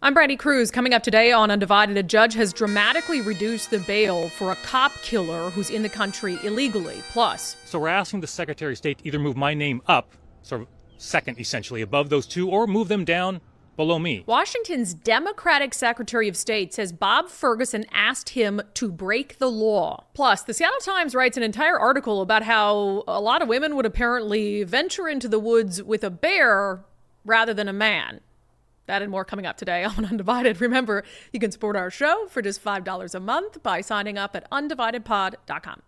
I'm Brandy Cruz. Coming up today on Undivided, a judge has dramatically reduced the bail for a cop killer who's in the country illegally. Plus, so we're asking the Secretary of State to either move my name up, sort of second essentially, above those two, or move them down below me. Washington's Democratic Secretary of State says Bob Ferguson asked him to break the law. Plus, the Seattle Times writes an entire article about how a lot of women would apparently venture into the woods with a bear rather than a man. That and more coming up today on Undivided. Remember, you can support our show for just $5 a month by signing up at undividedpod.com.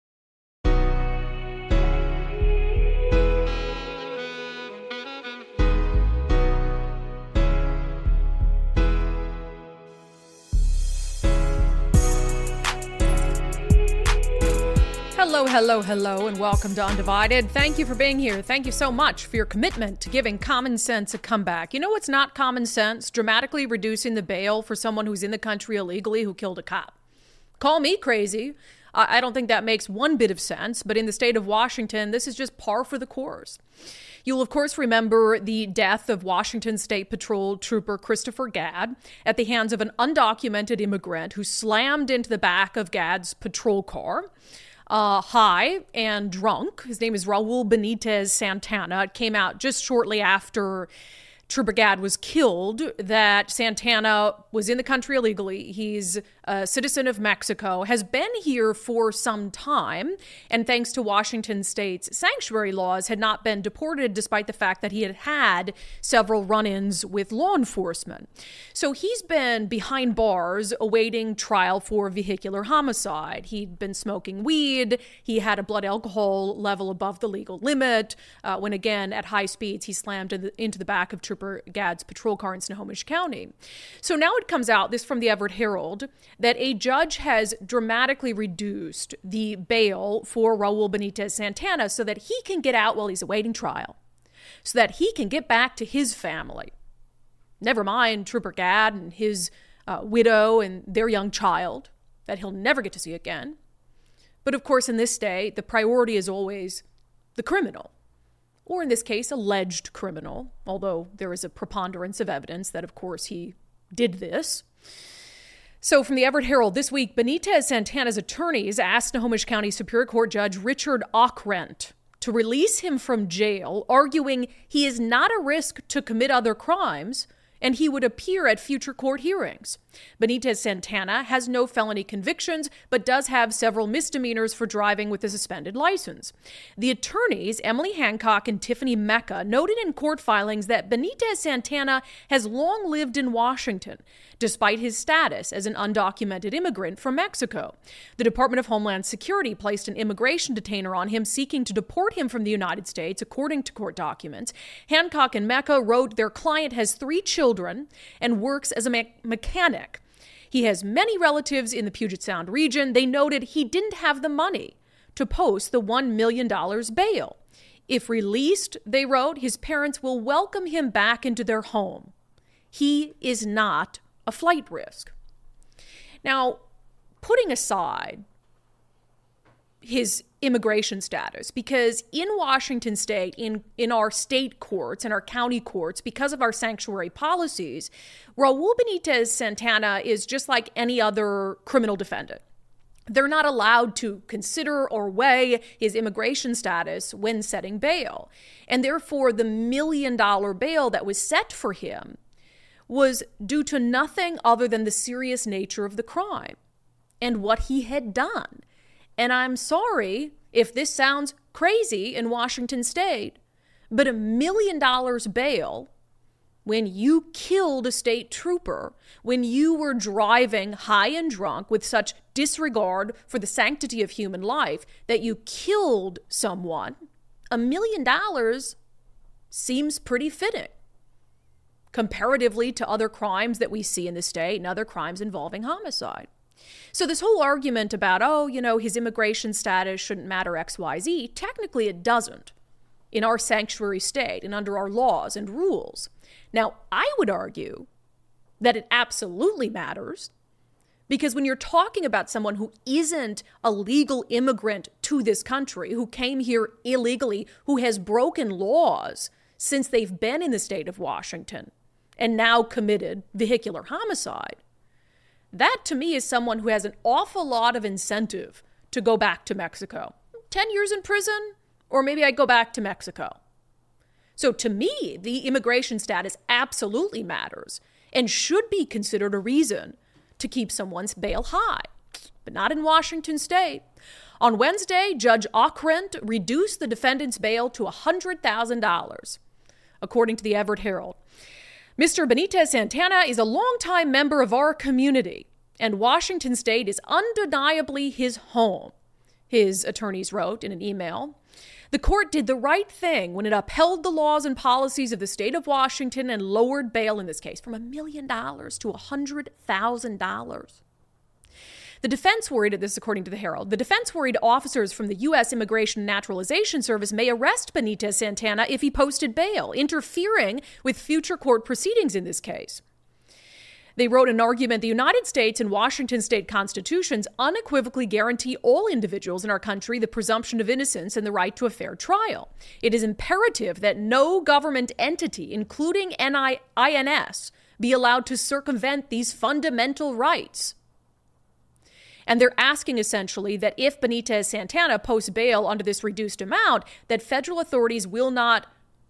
Hello, and welcome to Undivided. Thank you for being here. Thank you so much for your commitment to giving common sense a comeback. You know what's not common sense? Dramatically reducing the bail for someone who's in the country illegally who killed a cop. Call me crazy. I don't think that makes one bit of sense, but in the state of Washington, this is just par for the course. You'll, of course, remember the death of Washington State Patrol Trooper Christopher Gadd at the hands of an undocumented immigrant who slammed into the back of Gadd's patrol car. High and drunk. His name is Raul Benitez Santana. It came out just shortly after Trooper Gadd was killed that Santana was in the country illegally. He's a citizen of Mexico, has been here for some time, and thanks to Washington State's sanctuary laws, had not been deported despite the fact that he had had several run-ins with law enforcement. So he's been behind bars awaiting trial for vehicular homicide. He'd been smoking weed. He had a blood alcohol level above the legal limit when, again, at high speeds, he slammed into the back of Trooper Gadd's patrol car in Snohomish County. So now it comes out, this from the Everett Herald, that a judge has dramatically reduced the bail for Raul Benitez Santana so that he can get out while he's awaiting trial, so that he can get back to his family. Never mind Trooper Gadd and his widow and their young child that he'll never get to see again. But of course, in this state, the priority is always the criminal. Or in this case, alleged criminal, although there is a preponderance of evidence that, of course, he did this. So from the Everett Herald this week, Benitez Santana's attorneys asked Snohomish County Superior Court Judge Richard Ockrent to release him from jail, arguing he is not a risk to commit other crimes and he would appear at future court hearings. Benitez Santana has no felony convictions, but does have several misdemeanors for driving with a suspended license. The attorneys, Emily Hancock and Tiffany Mecca, noted in court filings that Benitez Santana has long lived in Washington, despite his status as an undocumented immigrant from Mexico. The Department of Homeland Security placed an immigration detainer on him, seeking to deport him from the United States, according to court documents. Hancock and Mecca wrote their client has 3 children and works as a mechanic. He has many relatives in the Puget Sound region. They noted he didn't have the money to post the $1 million bail. If released, they wrote, his parents will welcome him back into their home. He is not a flight risk. Now, putting aside his immigration status, because in Washington state, in our state courts and our county courts, because of our sanctuary policies, Raul Benitez Santana is just like any other criminal defendant. They're not allowed to consider or weigh his immigration status when setting bail. And therefore, the $1 million bail that was set for him was due to nothing other than the serious nature of the crime and what he had done. And I'm sorry if this sounds crazy in Washington state, but $1 million bail when you killed a state trooper, when you were driving high and drunk with such disregard for the sanctity of human life that you killed someone, $1 million seems pretty fitting comparatively to other crimes that we see in the state and other crimes involving homicide. So this whole argument about, his immigration status shouldn't matter X, Y, Z, technically it doesn't in our sanctuary state and under our laws and rules. Now, I would argue that it absolutely matters because when you're talking about someone who isn't a legal immigrant to this country, who came here illegally, who has broken laws since they've been in the state of Washington, and now committed vehicular homicide. That to me is someone who has an awful lot of incentive to go back to Mexico. 10 years in prison, or maybe I go back to Mexico. So to me, the immigration status absolutely matters and should be considered a reason to keep someone's bail high, but not in Washington state. On Wednesday, Judge Ockrent reduced the defendant's bail to $100,000, according to the Everett Herald. Mr. Benitez Santana is a longtime member of our community, and Washington state is undeniably his home, his attorneys wrote in an email. The court did the right thing when it upheld the laws and policies of the state of Washington and lowered bail in this case from $1 million to $100,000. The defense worried, this according to the Herald, the defense worried officers from the U.S. Immigration and Naturalization Service may arrest Benitez Santana if he posted bail, interfering with future court proceedings in this case. They wrote an argument, the United States and Washington state constitutions unequivocally guarantee all individuals in our country the presumption of innocence and the right to a fair trial. It is imperative that no government entity, including INS, be allowed to circumvent these fundamental rights. And they're asking essentially that if Benitez Santana posts bail under this reduced amount, that federal authorities will not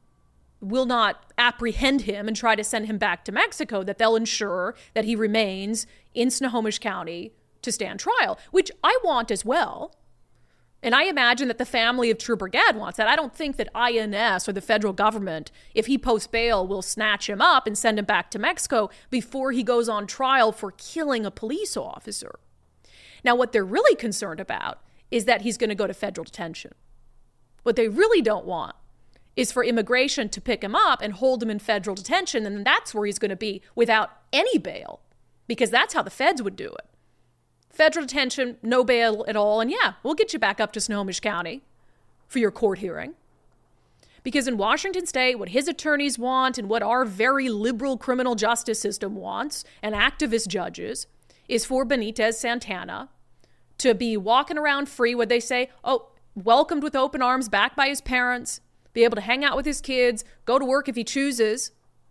apprehend him and try to send him back to Mexico, that they'll ensure that he remains in Snohomish County to stand trial, which I want as well. And I imagine that the family of Trooper Gadd wants that. I don't think that INS or the federal government, if he posts bail, will snatch him up and send him back to Mexico before he goes on trial for killing a police officer. Now, what they're really concerned about is that he's going to go to federal detention. What they really don't want is for immigration to pick him up and hold him in federal detention, and that's where he's going to be without any bail, because that's how the feds would do it. Federal detention, no bail at all, and yeah, we'll get you back up to Snohomish County for your court hearing. Because in Washington state, what his attorneys want and what our very liberal criminal justice system wants, and activist judges, is for Benitez Santana to be walking around free, what they say, welcomed with open arms back by his parents, be able to hang out with his kids, go to work if he chooses,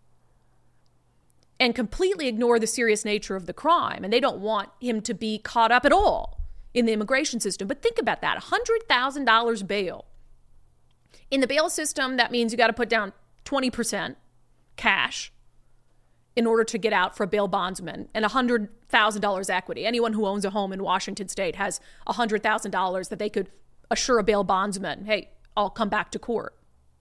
and completely ignore the serious nature of the crime. And they don't want him to be caught up at all in the immigration system. But think about that, $100,000 bail. In the bail system, that means you got to put down 20% cash in order to get out for a bail bondsman, and $100,000 equity. Anyone who owns a home in Washington state has $100,000 that they could assure a bail bondsman, hey, I'll come back to court.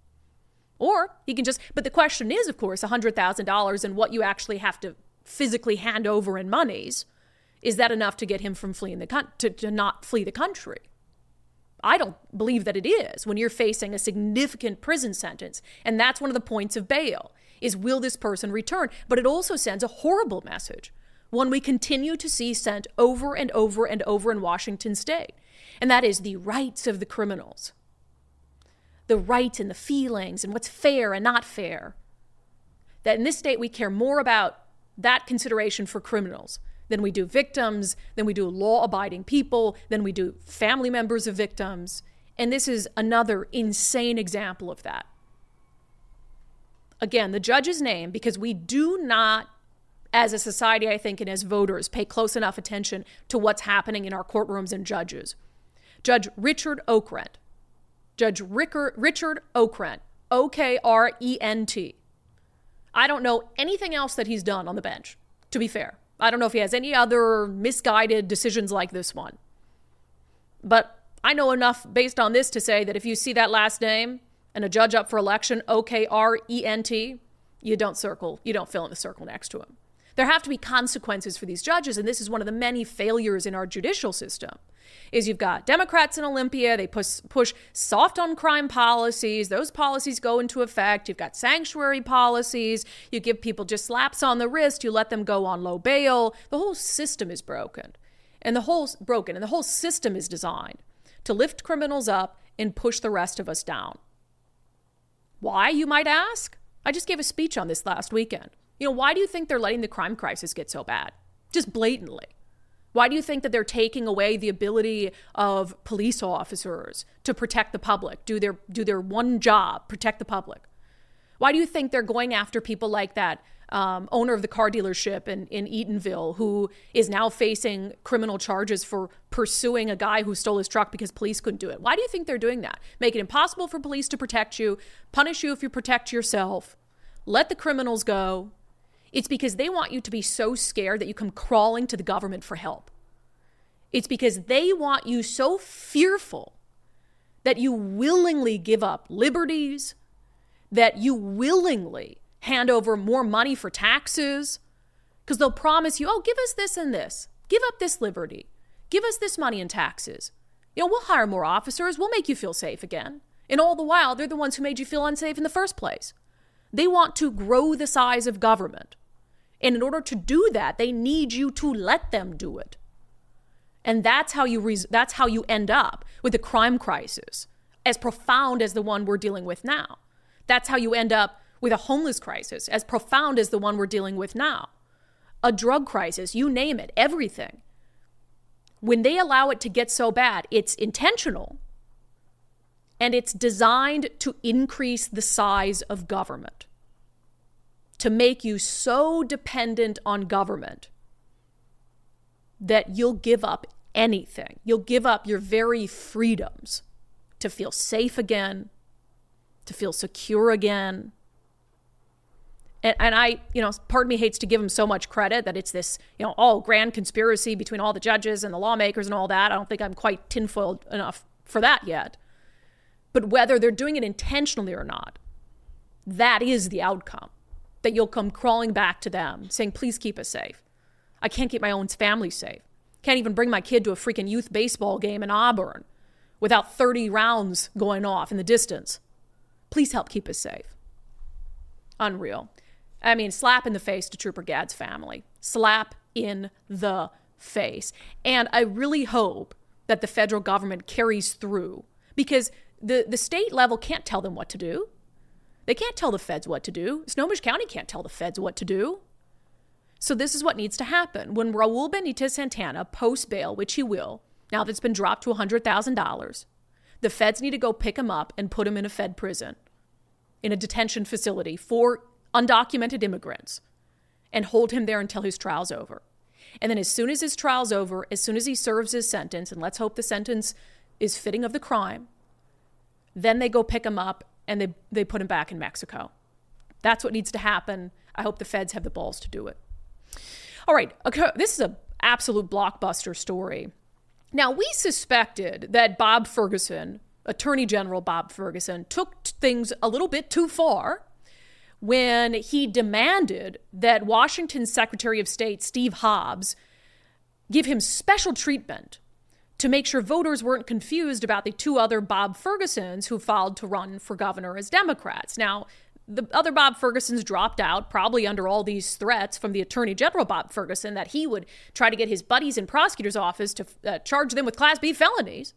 Or he can but the question is, of course, $100,000 and what you actually have to physically hand over in monies. Is that enough to get him from fleeing to not flee the country? I don't believe that it is when you're facing a significant prison sentence. And that's one of the points of bail, is will this person return? But it also sends a horrible message, one we continue to see sent over and over and over in Washington state. And that is the rights of the criminals. The rights and the feelings and what's fair and not fair. That in this state, we care more about that consideration for criminals than we do victims, than we do law-abiding people, than we do family members of victims. And this is another insane example of that. Again, the judge's name, because we do not, as a society, I think, and as voters, pay close enough attention to what's happening in our courtrooms and judges. Judge Richard Ockrent. Judge Richard Ockrent, O-K-R-E-N-T. I don't know anything else that he's done on the bench, to be fair. I don't know if he has any other misguided decisions like this one. But I know enough based on this to say that if you see that last name and a judge up for election, O-K-R-E-N-T, you don't fill in the circle next to him. There have to be consequences for these judges, and this is one of the many failures in our judicial system. Is you've got Democrats in Olympia, they push soft on crime policies, those policies go into effect. You've got sanctuary policies, you give people just slaps on the wrist, you let them go on low bail. The whole system is broken. And the whole system is designed to lift criminals up and push the rest of us down. Why, you might ask? I just gave a speech on this last weekend. Why do you think they're letting the crime crisis get so bad? Just blatantly. Why do you think that they're taking away the ability of police officers to protect the public, do their one job, protect the public? Why do you think they're going after people like that owner of the car dealership in Eatonville, who is now facing criminal charges for pursuing a guy who stole his truck because police couldn't do it. Why do you think they're doing that? Make it impossible for police to protect you, punish you if you protect yourself, let the criminals go. It's because they want you to be so scared that you come crawling to the government for help. It's because they want you so fearful that you willingly give up liberties, that you willingly hand over more money for taxes, because they'll promise you, oh, give us this and this. Give up this liberty. Give us this money in taxes. We'll hire more officers. We'll make you feel safe again. And all the while, they're the ones who made you feel unsafe in the first place. They want to grow the size of government. And in order to do that, they need you to let them do it. And that's how you end up with a crime crisis as profound as the one we're dealing with now. That's how you end up with a homeless crisis as profound as the one we're dealing with now. A drug crisis, you name it, everything. When they allow it to get so bad, it's intentional and it's designed to increase the size of government, to make you so dependent on government that you'll give up anything. You'll give up your very freedoms to feel safe again, to feel secure again. And I, part of me hates to give them so much credit that it's this, grand conspiracy between all the judges and the lawmakers and all that. I don't think I'm quite tinfoiled enough for that yet. But whether they're doing it intentionally or not, that is the outcome. That you'll come crawling back to them saying, please keep us safe. I can't keep my own family safe. Can't even bring my kid to a freaking youth baseball game in Auburn without 30 rounds going off in the distance. Please help keep us safe. Unreal. I mean, slap in the face to Trooper Gadd's family. Slap in the face. And I really hope that the federal government carries through, because the state level can't tell them what to do. They can't tell the feds what to do. Snohomish County can't tell the feds what to do. So this is what needs to happen. When Raul Benitez Santana posts bail, which he will, now that it's been dropped to $100,000, the feds need to go pick him up and put him in a Fed prison, in a detention facility for undocumented immigrants, and hold him there until his trial's over. And then as soon as his trial's over, as soon as he serves his sentence, and let's hope the sentence is fitting of the crime, then they go pick him up and they put him back in Mexico. That's what needs to happen. I hope the feds have the balls to do it. All right, okay, this is an absolute blockbuster story. Now, we suspected that Bob Ferguson, Attorney General Bob Ferguson, took things a little bit too far when he demanded that Washington's Secretary of State, Steve Hobbs, give him special treatment to make sure voters weren't confused about the two other Bob Fergusons who filed to run for governor as Democrats. Now, the other Bob Fergusons dropped out, probably under all these threats from the Attorney General Bob Ferguson that he would try to get his buddies in prosecutor's office to charge them with Class B felonies.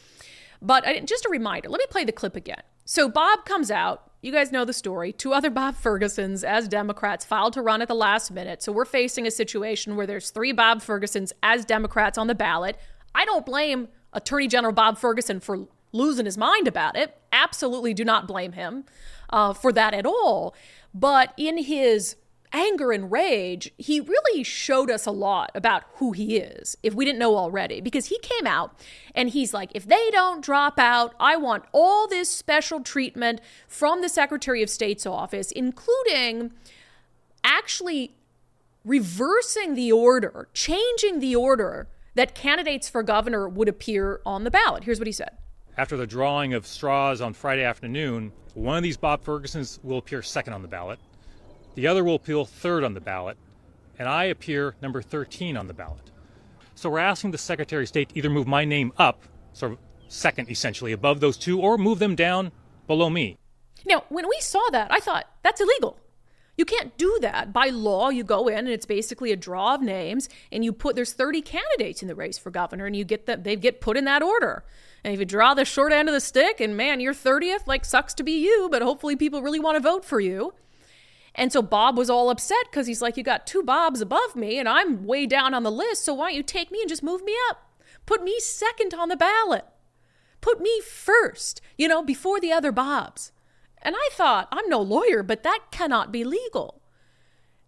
But just a reminder, let me play the clip again. So Bob comes out. You guys know the story. Two other Bob Fergusons as Democrats filed to run at the last minute. So we're facing a situation where there's three Bob Fergusons as Democrats on the ballot. I don't blame Attorney General Bob Ferguson for losing his mind about it. Absolutely do not blame him for that at all. But in his anger and rage, he really showed us a lot about who he is, if we didn't know already, because he came out and he's like, if they don't drop out, I want all this special treatment from the Secretary of State's office, including actually reversing the order, changing the order that candidates for governor would appear on the ballot. Here's what he said. After the drawing of straws on Friday afternoon, one of these Bob Fergusons will appear second on the ballot. The other will appear third on the ballot, and I appear number 13 on the ballot. So we're asking the Secretary of State to either move my name up, sort of second essentially, above those two, or move them down below me. Now, when we saw that, I thought, that's illegal. You can't do that. By law, you go in and it's basically a draw of names, and there's 30 candidates in the race for governor, and they get put in that order. And if you draw the short end of the stick, and man, you're 30th, sucks to be you, but hopefully people really want to vote for you. And so Bob was all upset because he's like, you got two Bobs above me and I'm way down on the list. So why don't you take me and just move me up? Put me second on the ballot. Put me first, before the other Bobs. And I thought, I'm no lawyer, but that cannot be legal.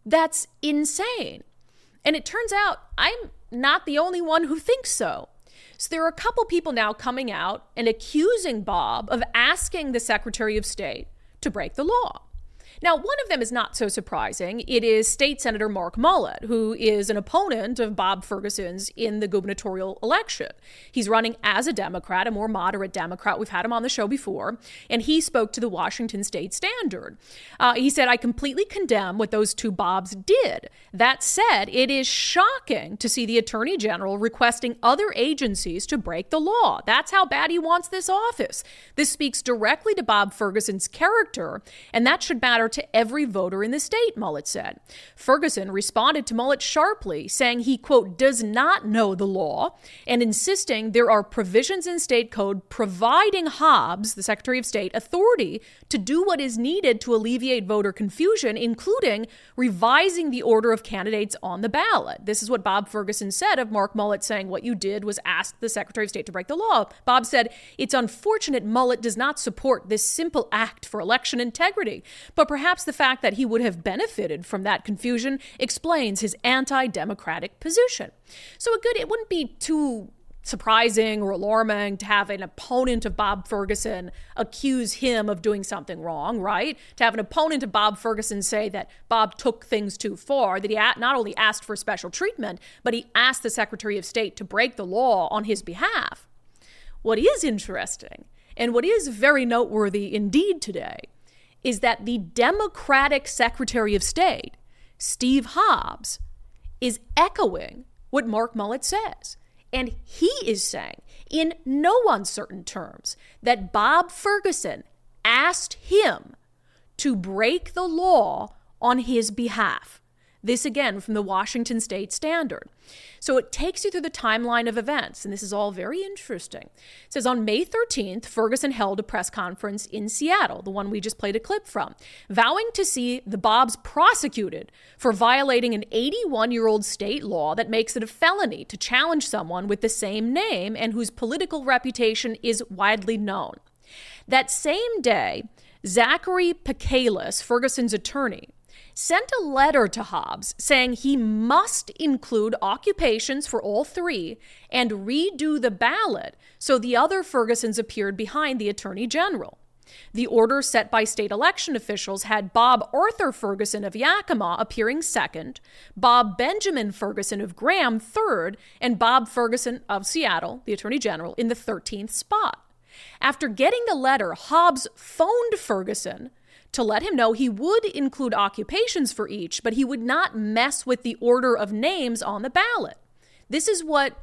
That's insane. And it turns out I'm not the only one who thinks so. So there are a couple people now coming out and accusing Bob of asking the Secretary of State to break the law. Now, one of them is not so surprising. It is State Senator Mark Mullet, who is an opponent of Bob Ferguson's in the gubernatorial election. He's running as a Democrat, a more moderate Democrat. We've had him on the show before, and he spoke to the Washington State Standard. He said, "I completely condemn what those two Bobs did. That said, it is shocking to see the Attorney General requesting other agencies to break the law. That's how bad he wants this office. This speaks directly to Bob Ferguson's character, and that should matter to every voter in the state," Mullet said. Ferguson responded to Mullet sharply, saying he, quote, "does not know the law," and insisting there are provisions in state code providing Hobbs, the Secretary of State, authority to do what is needed to alleviate voter confusion, including revising the order of candidates on the ballot. This is what Bob Ferguson said of Mark Mullet, saying what you did was ask the Secretary of State to break the law. Bob said, "It's unfortunate Mullet does not support this simple act for election integrity, but perhaps the fact that he would have benefited from that confusion explains his anti-democratic position." So it wouldn't be too surprising or alarming to have an opponent of Bob Ferguson accuse him of doing something wrong, right? To have an opponent of Bob Ferguson say that Bob took things too far, that he not only asked for special treatment, but he asked the Secretary of State to break the law on his behalf. What is interesting, and what is very noteworthy indeed today, is that the Democratic Secretary of State, Steve Hobbs, is echoing what Mark Mullet says. And he is saying, in no uncertain terms, that Bob Ferguson asked him to break the law on his behalf. This again from the Washington State Standard. So it takes you through the timeline of events, and this is all very interesting. It says on May 13th, Ferguson held a press conference in Seattle, the one we just played a clip from, vowing to see the Bobs prosecuted for violating an 81-year-old state law that makes it a felony to challenge someone with the same name and whose political reputation is widely known. That same day, Zachary Pecalis, Ferguson's attorney, sent a letter to Hobbs saying he must include occupations for all three and redo the ballot so the other Fergusons appeared behind the Attorney General. The order set by state election officials had Bob Arthur Ferguson of Yakima appearing second, Bob Benjamin Ferguson of Graham third, and Bob Ferguson of Seattle, the Attorney General, in the 13th spot. After getting the letter, Hobbs phoned Ferguson to let him know he would include occupations for each, but he would not mess with the order of names on the ballot. This is what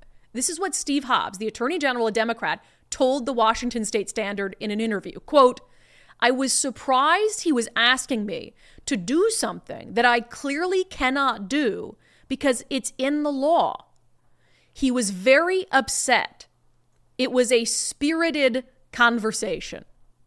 Steve Hobbs, the Attorney General, a Democrat, told the Washington State Standard in an interview. Quote, "I was surprised he was asking me to do something that I clearly cannot do because it's in the law. He was very upset. It was a spirited conversation."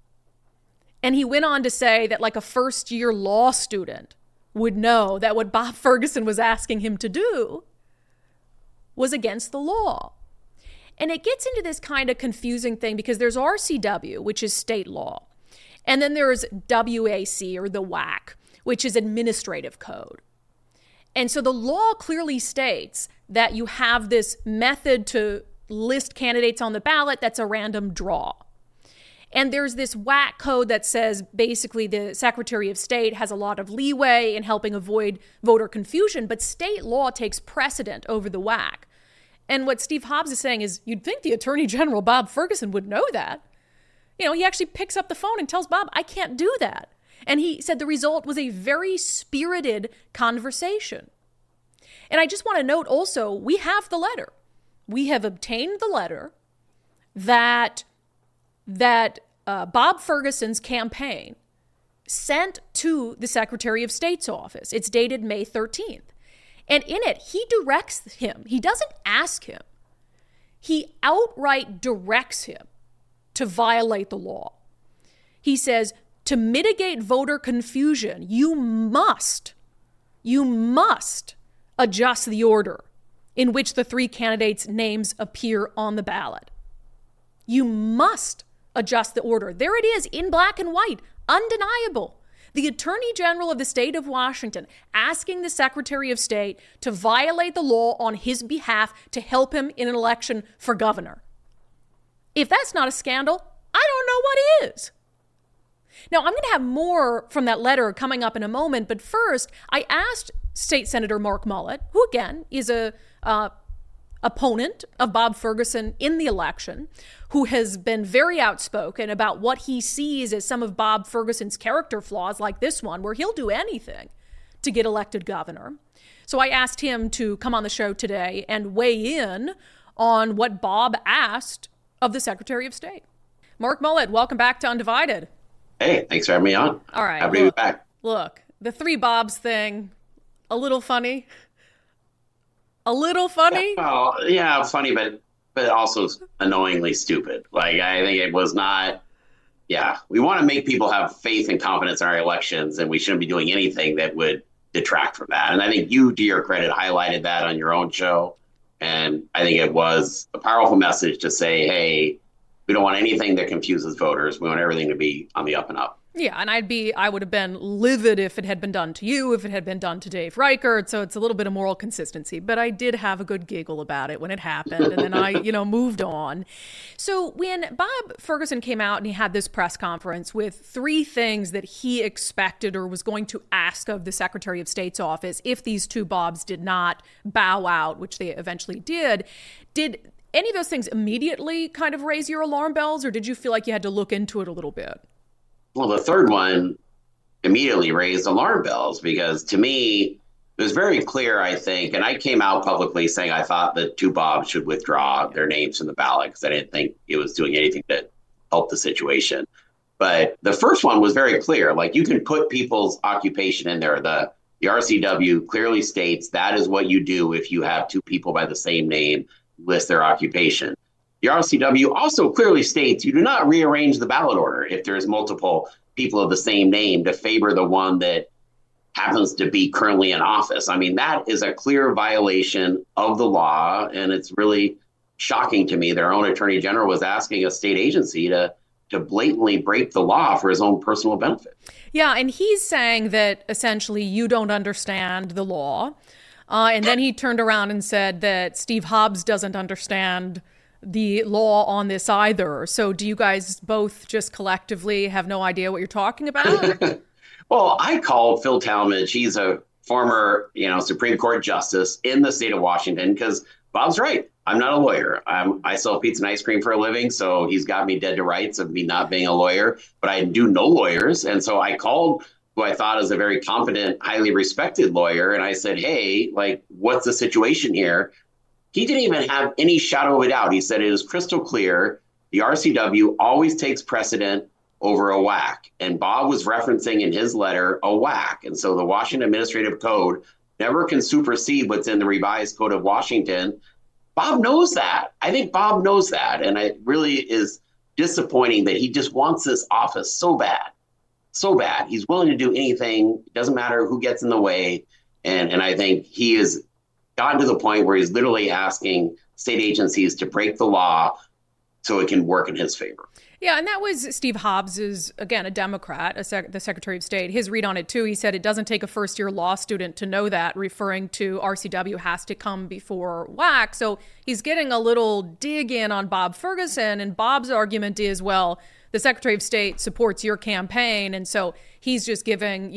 And he went on to say that like a first-year law student would know that what Bob Ferguson was asking him to do was against the law. And it gets into this kind of confusing thing because there's RCW, which is state law. And then there's WAC, or the WAC, which is administrative code. And so the law clearly states that you have this method to list candidates on the ballot that's a random draw. And there's this WAC code that says basically the Secretary of State has a lot of leeway in helping avoid voter confusion, but state law takes precedent over the WAC. And what Steve Hobbs is saying is you'd think the Attorney General, Bob Ferguson, would know that. You know, he actually picks up the phone and tells Bob, "I can't do that." And he said the result was a very spirited conversation. And I just want to note also, we have the letter. We have obtained the letter that Bob Ferguson's campaign sent to the Secretary of State's office. It's dated May 13th. And in it, he directs him. He doesn't ask him. He outright directs him to violate the law. He says, to mitigate voter confusion, you must adjust the order in which the three candidates' names appear on the ballot. You must adjust the order. There it is in black and white, undeniable. The Attorney General of the state of Washington asking the Secretary of State to violate the law on his behalf to help him in an election for governor. If that's not a scandal, I don't know what is. Now, I'm going to have more from that letter coming up in a moment, but first, I asked State Senator Mark Mullet, who again is a opponent of Bob Ferguson in the election, who has been very outspoken about what he sees as some of Bob Ferguson's character flaws, like this one, where he'll do anything to get elected governor. So I asked him to come on the show today and weigh in on what Bob asked of the Secretary of State. Mark Mullet, welcome back to Undivided. Hey, thanks for having me on. All right. Happy to be back. Look, the three Bobs thing, a little funny. A little funny? Well, yeah, funny, but also annoyingly stupid. Like, I think it was not, we want to make people have faith and confidence in our elections, and we shouldn't be doing anything that would detract from that. And I think you, to your credit, highlighted that on your own show. And I think it was a powerful message to say, hey, we don't want anything that confuses voters. We want everything to be on the up and up. Yeah, and I would have been livid if it had been done to you, if it had been done to Dave Reichert. So it's a little bit of moral consistency. But I did have a good giggle about it when it happened. And then I, moved on. So when Bob Ferguson came out and he had this press conference with three things that he expected or was going to ask of the Secretary of State's office if these two Bobs did not bow out, which they eventually did any of those things immediately kind of raise your alarm bells, or did you feel like you had to look into it a little bit? Well, the third one immediately raised alarm bells because to me, it was very clear, I think, and I came out publicly saying I thought the two Bobs should withdraw their names from the ballot because I didn't think it was doing anything to help the situation. But the first one was very clear. Like, you can put people's occupation in there. The RCW clearly states that is what you do if you have two people by the same name list their occupation. The RCW also clearly states you do not rearrange the ballot order if there's multiple people of the same name to favor the one that happens to be currently in office. I mean, that is a clear violation of the law, and it's really shocking to me. Their own Attorney General was asking a state agency to blatantly break the law for his own personal benefit. Yeah, and he's saying that essentially you don't understand the law. And then he turned around and said that Steve Hobbs doesn't understand the law on this either. So do you guys both just collectively have no idea what you're talking about? Well, I called Phil Talmadge. He's a former, Supreme Court justice in the state of Washington because Bob's right. I'm not a lawyer. I sell pizza and ice cream for a living, so he's got me dead to rights of me not being a lawyer. But I do know lawyers, and so I called who I thought is a very competent, highly respected lawyer. And I said, hey, what's the situation here? He didn't even have any shadow of a doubt. He said it is crystal clear. The RCW always takes precedent over a WAC. And Bob was referencing in his letter a WAC. And so the Washington Administrative Code never can supersede what's in the revised Code of Washington. Bob knows that. I think Bob knows that. And it really is disappointing that he just wants this office so bad. So bad. He's willing to do anything. It doesn't matter who gets in the way. And I think he has gotten to the point where he's literally asking state agencies to break the law so it can work in his favor. Yeah, and that was Steve Hobbs, again, a Democrat, the Secretary of State. His read on it, too, he said it doesn't take a first-year law student to know that, referring to RCW has to come before WAC. So he's getting a little dig in on Bob Ferguson, and Bob's argument is, well, the Secretary of State supports your campaign, and so he's just giving,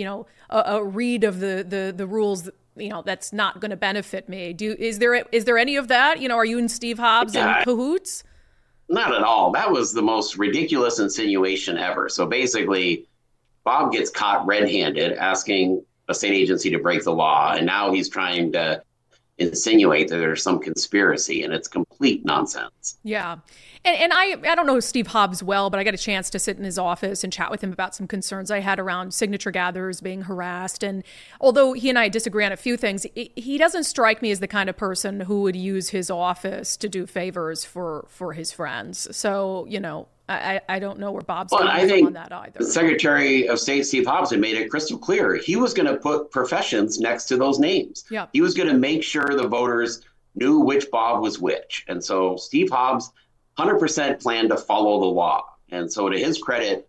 a read of the rules, that's not going to benefit me. Is there any of that? Are you and Steve Hobbs in cahoots? Not at all. That was the most ridiculous insinuation ever. So basically, Bob gets caught red-handed asking a state agency to break the law, and now he's trying to insinuate that there's some conspiracy, and it's complete nonsense. Yeah. And I don't know Steve Hobbs well, but I got a chance to sit in his office and chat with him about some concerns I had around signature gatherers being harassed. And although he and I disagree on a few things, he doesn't strike me as the kind of person who would use his office to do favors for his friends. So, I don't know where Bob's coming from on that either. The Secretary of State, Steve Hobbs, had made it crystal clear. He was going to put professions next to those names. Yeah. He was going to make sure the voters knew which Bob was which. And so Steve Hobbs 100% planned to follow the law. And so to his credit,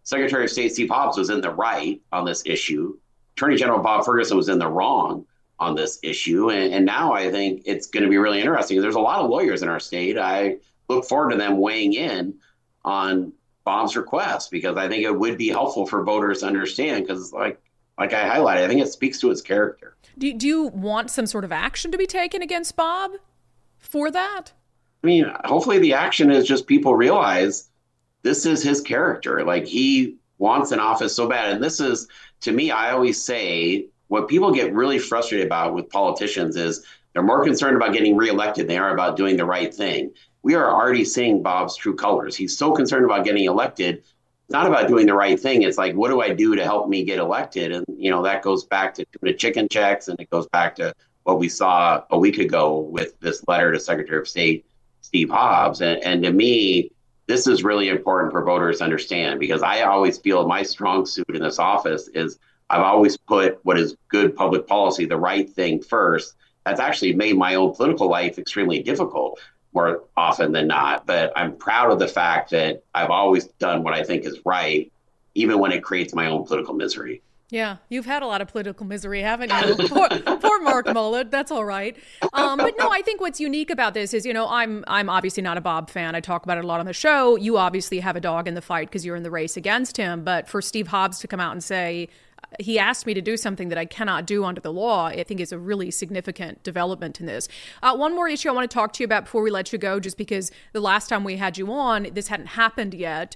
Secretary of State Steve Hobbs was in the right on this issue. Attorney General Bob Ferguson was in the wrong on this issue. And now I think it's going to be really interesting. There's a lot of lawyers in our state. I look forward to them weighing in on Bob's request, because I think it would be helpful for voters to understand, because like I highlighted, I think it speaks to his character. Do you want some sort of action to be taken against Bob for that? I mean, hopefully the action is just people realize this is his character. Like, he wants an office so bad. And this is, to me, I always say, what people get really frustrated about with politicians is they're more concerned about getting reelected than they are about doing the right thing. We are already seeing Bob's true colors. He's so concerned about getting elected. It's not about doing the right thing. It's like, what do I do to help me get elected? And, that goes back to doing the chicken checks, and it goes back to what we saw a week ago with this letter to Secretary of State Steve Hobbs. And to me, this is really important for voters to understand, because I always feel my strong suit in this office is I've always put what is good public policy, the right thing, first. That's actually made my own political life extremely difficult more often than not. But I'm proud of the fact that I've always done what I think is right, even when it creates my own political misery. Yeah, you've had a lot of political misery, haven't you? Poor Mark Mullet. That's all right. But no, I think what's unique about this is, I'm obviously not a Bob fan. I talk about it a lot on the show. You obviously have a dog in the fight because you're in the race against him. But for Steve Hobbs to come out and say, he asked me to do something that I cannot do under the law, I think is a really significant development in this. One more issue I want to talk to you about before we let you go, just because the last time we had you on, this hadn't happened yet.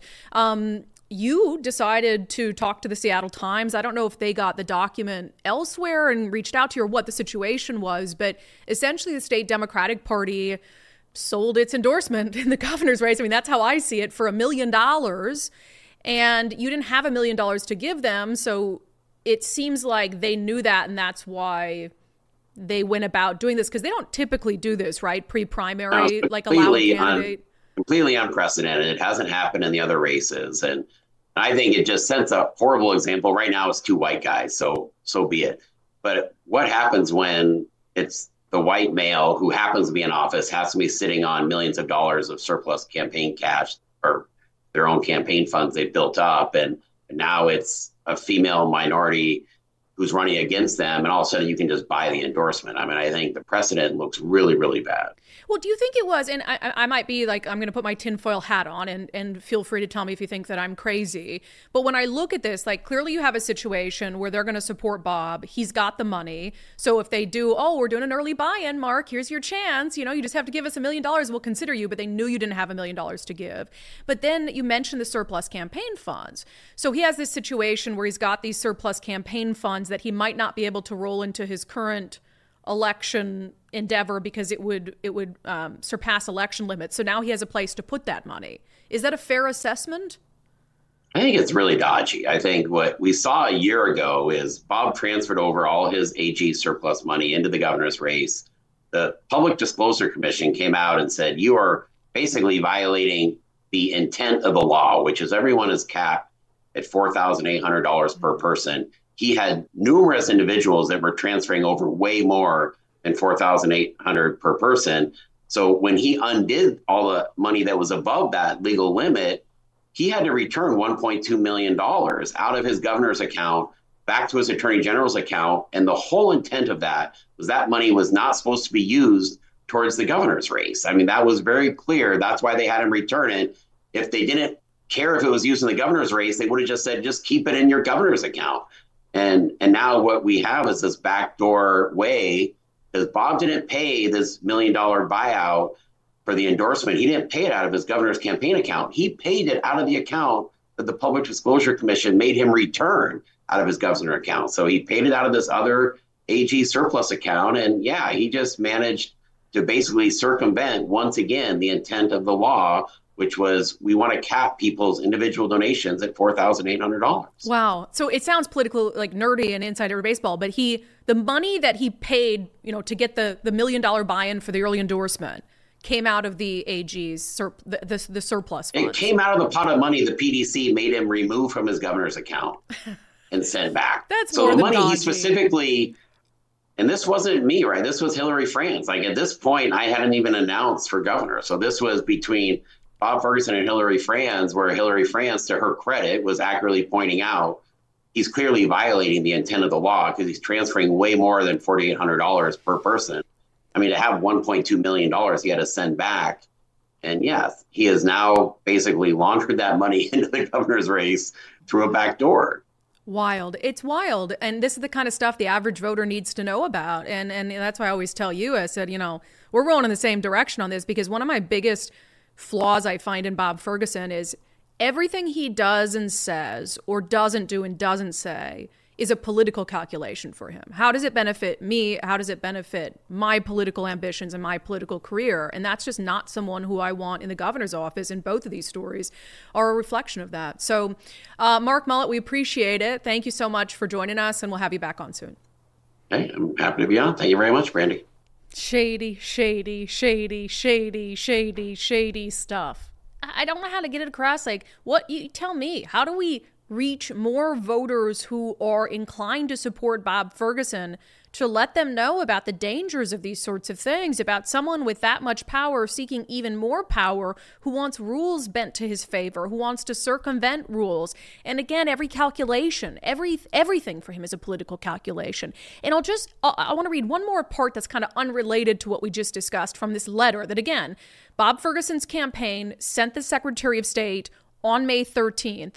You decided to talk to the Seattle Times. I don't know if they got the document elsewhere and reached out to you or what the situation was, but essentially the state Democratic Party sold its endorsement in the governor's race. I mean, that's how I see it, for $1 million. And you didn't have $1 million to give them. So it seems like they knew that, and that's why they went about doing this, because they don't typically do this, right? Pre-primary, like allow a candidate. Completely unprecedented. It hasn't happened in the other races. And I think it just sets a horrible example. Right now it's two white guys, so be it. But what happens when it's the white male who happens to be in office, has to be sitting on millions of dollars of surplus campaign cash or their own campaign funds they built up, and now it's a female minority who's running against them, and all of a sudden you can just buy the endorsement. I mean, I think the precedent looks really, really bad. Well, do you think it was, and I might be like, I'm going to put my tinfoil hat on, and feel free to tell me if you think that I'm crazy. But when I look at this, like, clearly you have a situation where they're going to support Bob. He's got the money. So if they do, we're doing an early buy-in, Mark, here's your chance. You just have to give us $1 million. We'll consider you. But they knew you didn't have $1 million to give. But then you mentioned the surplus campaign funds. So he has this situation where he's got these surplus campaign funds that he might not be able to roll into his current election endeavor because it would surpass election limits. So now he has a place to put that money. Is that a fair assessment? I think it's really dodgy. I think what we saw a year ago is Bob transferred over all his AG surplus money into the governor's race. The Public Disclosure Commission came out and said, you are basically violating the intent of the law, which is everyone is capped at $4,800 per person. He had numerous individuals that were transferring over way more than $4,800 per person. So when he undid all the money that was above that legal limit, he had to return $1.2 million out of his governor's account back to his attorney general's account. And the whole intent of that was that money was not supposed to be used towards the governor's race. I mean, that was very clear. That's why they had him return it. If they didn't care if it was used in the governor's race, they would have just said, just keep it in your governor's account. And now what we have is this backdoor way, because Bob didn't pay this $1 million buyout for the endorsement. He didn't pay it out of his governor's campaign account. He paid it out of the account that the Public Disclosure Commission made him return out of his governor account. So he paid it out of this other AG surplus account. And yeah, he just managed to basically circumvent once again the intent of the law, which was we want to cap people's individual donations at $4,800. Wow. So it sounds politically like nerdy and insider baseball, but the money that he paid, to get the $1 million buy-in for the early endorsement came out of the AG's the surplus funds. It came out of the pot of money the PDC made him remove from his governor's account and send back. That's so more the than money dodgy. He specifically, and this wasn't me, right? This was Hillary France. Like at this point, I hadn't even announced for governor. So this was between Bob Ferguson and Hillary Franz, where Hillary Franz, to her credit, was accurately pointing out he's clearly violating the intent of the law because he's transferring way more than $4,800 per person. I mean, to have $1.2 million he had to send back. And yes, he has now basically laundered that money into the governor's race through a back door. Wild. It's wild. And this is the kind of stuff the average voter needs to know about. And that's why I always tell you, I said, we're rolling in the same direction on this, because one of my biggest flaws I find in Bob Ferguson is everything he does and says, or doesn't do and doesn't say, is a political calculation for him. How does it benefit me? How does it benefit my political ambitions and my political career? And that's just not someone who I want in the governor's office. And both of these stories are a reflection of that. So, Mark Mullet, we appreciate it. Thank you so much for joining us, and we'll have you back on soon. Hey, I'm happy to be on. Thank you very much, Brandy. Shady, shady, shady, shady, shady, shady stuff. I don't know how to get it across. Like, what you tell me? How do we reach more voters who are inclined to support Bob Ferguson, to let them know about the dangers of these sorts of things, about someone with that much power seeking even more power, who wants rules bent to his favor, who wants to circumvent rules. And again, every calculation, everything for him is a political calculation. And I want to read one more part that's kind of unrelated to what we just discussed from this letter that, again, Bob Ferguson's campaign sent the Secretary of State on May 13th,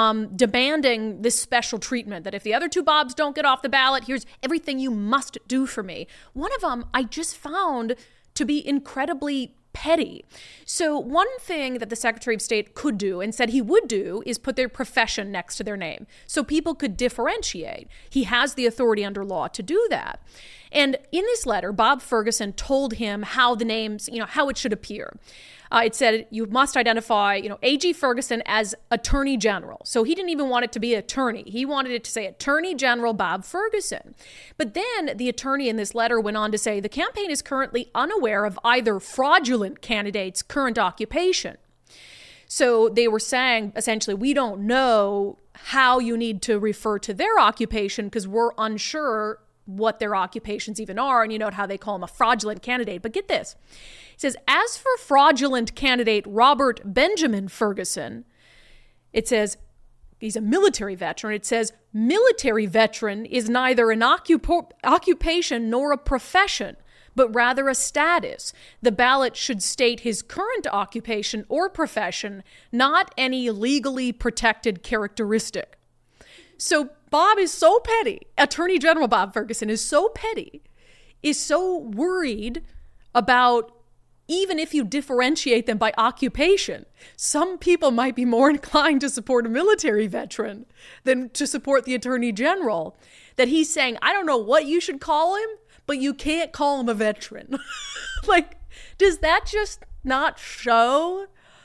demanding this special treatment, that if the other two Bobs don't get off the ballot, here's everything you must do for me. One of them I just found to be incredibly petty. So one thing that the Secretary of State could do, and said he would do, is put their profession next to their name so people could differentiate. He has the authority under law to do that. And in this letter, Bob Ferguson told him how the names, how it should appear. It said you must identify, A.G. Ferguson as Attorney General. So he didn't even want it to be attorney. He wanted it to say Attorney General Bob Ferguson. But then the attorney in this letter went on to say the campaign is currently unaware of either fraudulent candidate's current occupation. So they were saying, essentially, we don't know how you need to refer to their occupation because we're unsure what their occupations even are. And you know how they call him a fraudulent candidate. But get this. It says, as for fraudulent candidate Robert Benjamin Ferguson, it says he's a military veteran. It says military veteran is neither an occupation nor a profession, but rather a status. The ballot should state his current occupation or profession, not any legally protected characteristic. So Bob is so petty. Attorney General Bob Ferguson is so petty, is so worried about, even if you differentiate them by occupation, some people might be more inclined to support a military veteran than to support the Attorney General, that he's saying, I don't know what you should call him, but you can't call him a veteran. Like, does that just not show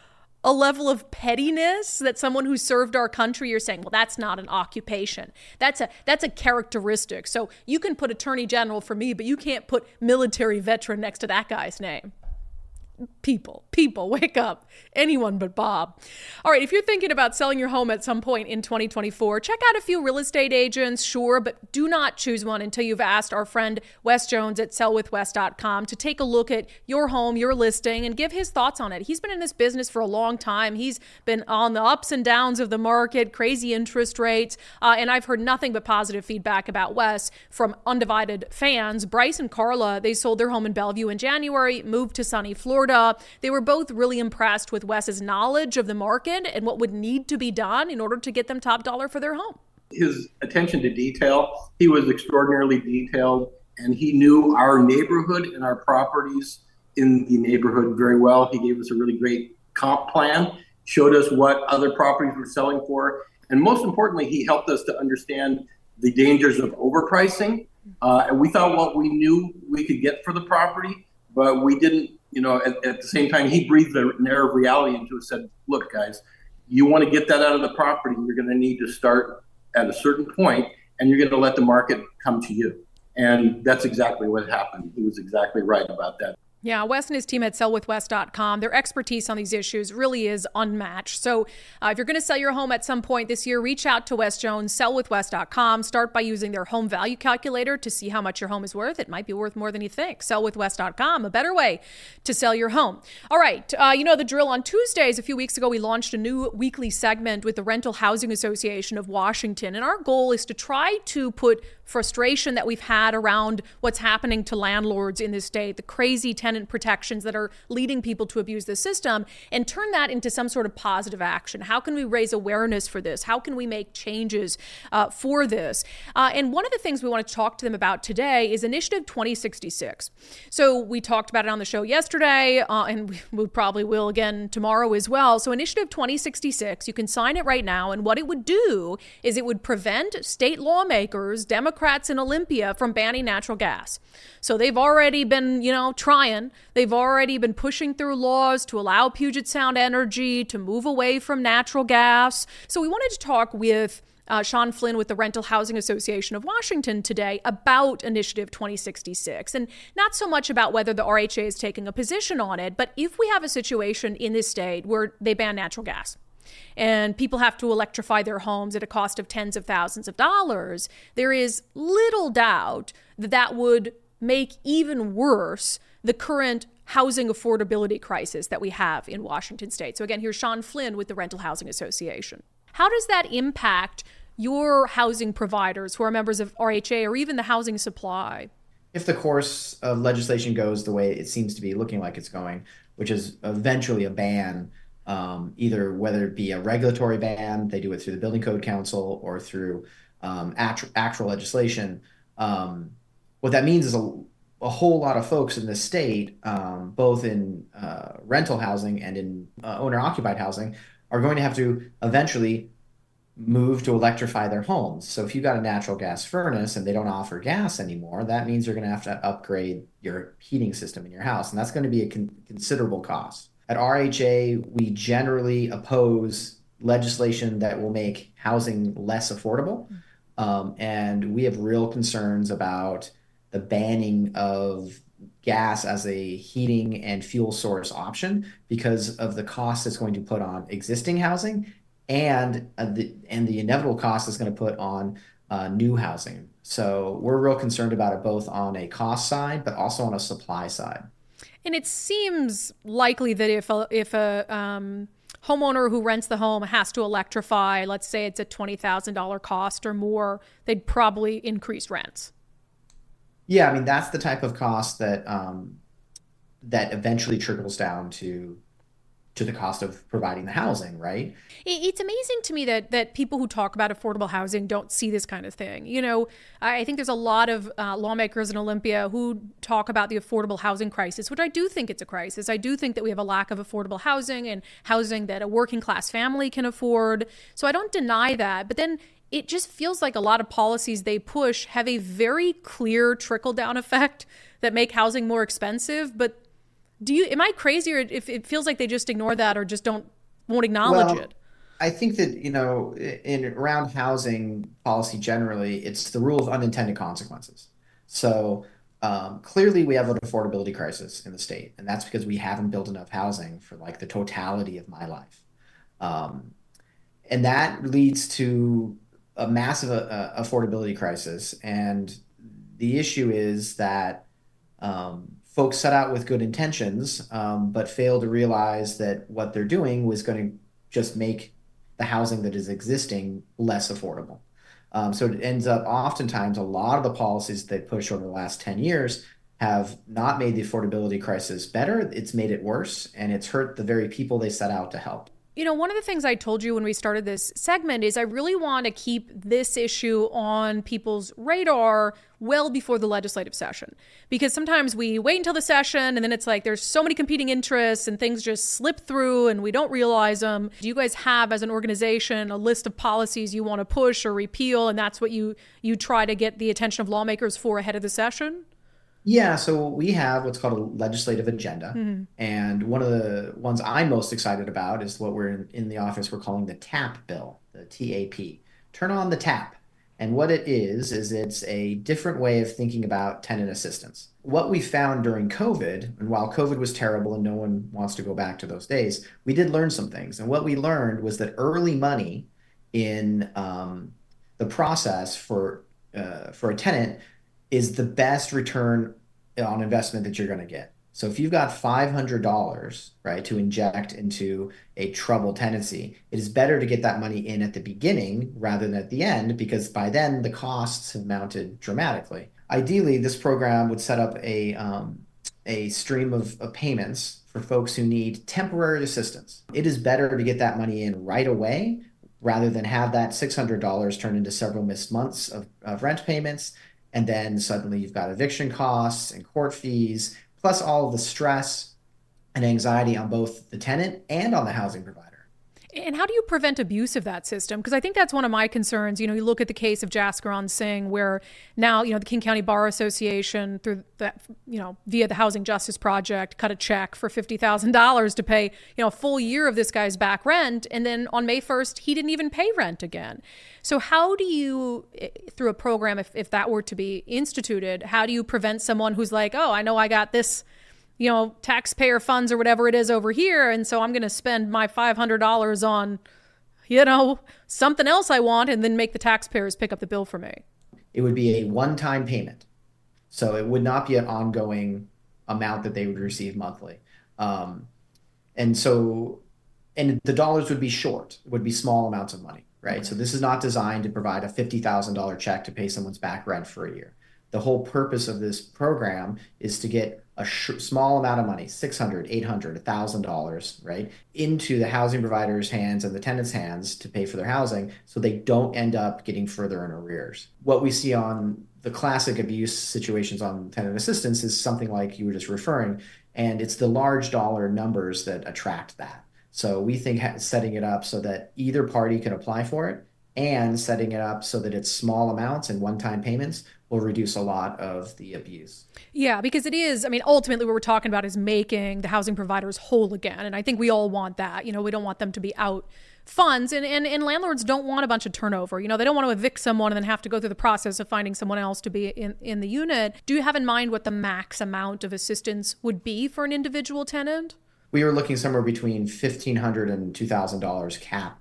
a level of pettiness that someone who served our country, you're saying, well, that's not an occupation. That's a characteristic. So you can put Attorney General for me, but you can't put military veteran next to that guy's name. People, wake up. Anyone but Bob. All right, if you're thinking about selling your home at some point in 2024, check out a few real estate agents, sure, but do not choose one until you've asked our friend Wes Jones at sellwithwes.com to take a look at your home, your listing, and give his thoughts on it. He's been in this business for a long time. He's been on the ups and downs of the market, crazy interest rates, and I've heard nothing but positive feedback about Wes from Undivided fans. Bryce and Carla, they sold their home in Bellevue in January, moved to sunny Florida. They were both really impressed with Wes's knowledge of the market and what would need to be done in order to get them top dollar for their home. His attention to detail, he was extraordinarily detailed, and he knew our neighborhood and our properties in the neighborhood very well. He gave us a really great comp plan, showed us what other properties were selling for, and most importantly, he helped us to understand the dangers of overpricing. And we thought what we knew we could get for the property, but we didn't. At the same time, he breathed an air of reality into us, said, look, guys, you want to get that out of the property, you're going to need to start at a certain point, and you're going to let the market come to you. And that's exactly what happened. He was exactly right about that. Yeah, Wes and his team at sellwithwes.com, their expertise on these issues really is unmatched. So if you're going to sell your home at some point this year, reach out to Wes Jones, sellwithwes.com. Start by using their home value calculator to see how much your home is worth. It might be worth more than you think. Sellwithwes.com, a better way to sell your home. All right, you know the drill. On Tuesdays, a few weeks ago, we launched a new weekly segment with the Rental Housing Association of Washington. And our goal is to try to put frustration that we've had around what's happening to landlords in this state, the crazy tenant protections that are leading people to abuse the system, and turn that into some sort of positive action. How can we raise awareness for this? How can we make changes for this? And one of the things we want to talk to them about today is Initiative 2066. So we talked about it on the show yesterday, and we probably will again tomorrow as well. So Initiative 2066, you can sign it right now, and what it would do is it would prevent state lawmakers, Democrats in Olympia, from banning natural gas. So they've already been, trying. They've already been pushing through laws to allow Puget Sound Energy to move away from natural gas. So we wanted to talk with Sean Flynn with the Rental Housing Association of Washington today about Initiative 2066, and not so much about whether the RHA is taking a position on it, but if we have a situation in this state where they ban natural gas, and people have to electrify their homes at a cost of tens of thousands of dollars, there is little doubt that that would make even worse the current housing affordability crisis that we have in Washington state. So again, here's Sean Flynn with the Rental Housing Association. How does that impact your housing providers who are members of RHA or even the housing supply? If the course of legislation goes the way it seems to be looking like it's going, which is eventually a ban, either whether it be a regulatory ban, they do it through the Building Code Council, or through actual legislation. What that means is a whole lot of folks in the state, both in rental housing and in owner-occupied housing, are going to have to eventually move to electrify their homes. So if you've got a natural gas furnace and they don't offer gas anymore, that means you're going to have to upgrade your heating system in your house, and that's going to be a considerable cost. At RHA, we generally oppose legislation that will make housing less affordable. And we have real concerns about the banning of gas as a heating and fuel source option because of the cost it's going to put on existing housing and the inevitable cost it's going to put on new housing. So we're real concerned about it both on a cost side, but also on a supply side. And it seems likely that if a homeowner who rents the home has to electrify, let's say it's a $20,000 cost or more, they'd probably increase rents. Yeah, I mean, that's the type of cost that that eventually trickles down to the cost of providing the housing, right? It's amazing to me that people who talk about affordable housing don't see this kind of thing. I think there's a lot of lawmakers in Olympia who talk about the affordable housing crisis, which I do think it's a crisis. I do think that we have a lack of affordable housing and housing that a working class family can afford. So I don't deny that. But then it just feels like a lot of policies they push have a very clear trickle-down effect that make housing more expensive. But am I crazy, or if it feels like they just ignore that or just won't acknowledge it? I think that, in around housing policy generally, it's the rule of unintended consequences. So clearly we have an affordability crisis in the state, and that's because we haven't built enough housing for like the totality of my life. And that leads to a massive affordability crisis. And the issue is that folks set out with good intentions, but fail to realize that what they're doing was going to just make the housing that is existing less affordable. So it ends up oftentimes a lot of the policies they push over the last 10 years have not made the affordability crisis better. It's made it worse, and it's hurt the very people they set out to help. One of the things I told you when we started this segment is I really want to keep this issue on people's radar well before the legislative session, because sometimes we wait until the session and then it's like there's so many competing interests and things just slip through and we don't realize them. Do you guys have, as an organization, a list of policies you want to push or repeal, and that's what you try to get the attention of lawmakers for ahead of the session? Yeah, so we have what's called a legislative agenda. Mm-hmm. And one of the ones I'm most excited about is what we're in the office we're calling the TAP bill, the TAP. Turn on the tap. And what it is it's a different way of thinking about tenant assistance. What we found during COVID, and while COVID was terrible and no one wants to go back to those days, we did learn some things. And what we learned was that early money in the process for a tenant is the best return on investment that you're going to get. So if you've got $500, right, to inject into a troubled tenancy, it is better to get that money in at the beginning rather than at the end, because by then the costs have mounted dramatically. Ideally, this program would set up a stream of payments for folks who need temporary assistance. It is better to get that money in right away rather than have that $600 turn into several missed months of rent payments. And then suddenly you've got eviction costs and court fees, plus all of the stress and anxiety on both the tenant and on the housing provider. And how do you prevent abuse of that system? Because I think that's one of my concerns. You look at the case of Jaskaran Singh, where now, the King County Bar Association, through that, via the Housing Justice Project, cut a check for $50,000 to pay, a full year of this guy's back rent. And then on May 1st, he didn't even pay rent again. So how do you, through a program, if that were to be instituted, how do you prevent someone who's like, oh, I know I got this, taxpayer funds or whatever it is over here, and so I'm going to spend my $500 on, something else I want, and then make the taxpayers pick up the bill for me? It would be a one-time payment. So it would not be an ongoing amount that they would receive monthly. And the dollars would be short, would be small amounts of money, right? Okay. So this is not designed to provide a $50,000 check to pay someone's back rent for a year. The whole purpose of this program is to get a small amount of money, $600, $800, $1,000, right, into the housing provider's hands and the tenant's hands to pay for their housing, so they don't end up getting further in arrears. What we see on the classic abuse situations on tenant assistance is something like you were just referring, and it's the large dollar numbers that attract that. So we think setting it up so that either party can apply for it, and setting it up so that it's small amounts and one-time payments will reduce a lot of the abuse. Yeah, because it is, ultimately what we're talking about is making the housing providers whole again. And I think we all want that. We don't want them to be out funds. And landlords don't want a bunch of turnover. They don't want to evict someone and then have to go through the process of finding someone else to be in the unit. Do you have in mind what the max amount of assistance would be for an individual tenant? We were looking somewhere between $1,500 and $2,000 cap.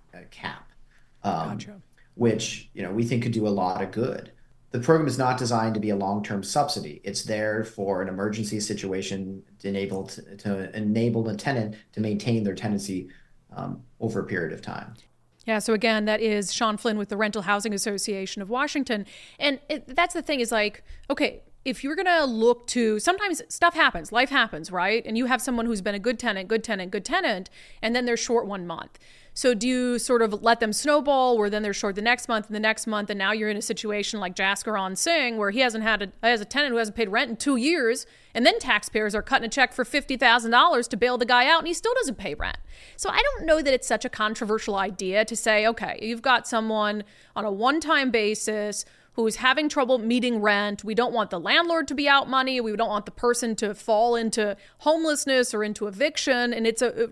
Gotcha. Which, we think could do a lot of good. The program is not designed to be a long-term subsidy. It's there for an emergency situation to enable the tenant to maintain their tenancy over a period of time. Yeah, so again, that is Sean Flynn with the Rental Housing Association of Washington. And that's the thing is like, okay, if you're going to look to, sometimes stuff happens, life happens, right? And you have someone who's been a good tenant, and then they're short 1 month. So do you sort of let them snowball where then they're short the next month, and now you're in a situation like Jaskaran Singh where he has a tenant who hasn't paid rent in 2 years, and then taxpayers are cutting a check for $50,000 to bail the guy out and he still doesn't pay rent. So I don't know that it's such a controversial idea to say, okay, you've got someone on a one-time basis who's having trouble meeting rent. We don't want the landlord to be out money. We don't want the person to fall into homelessness or into eviction. And it's a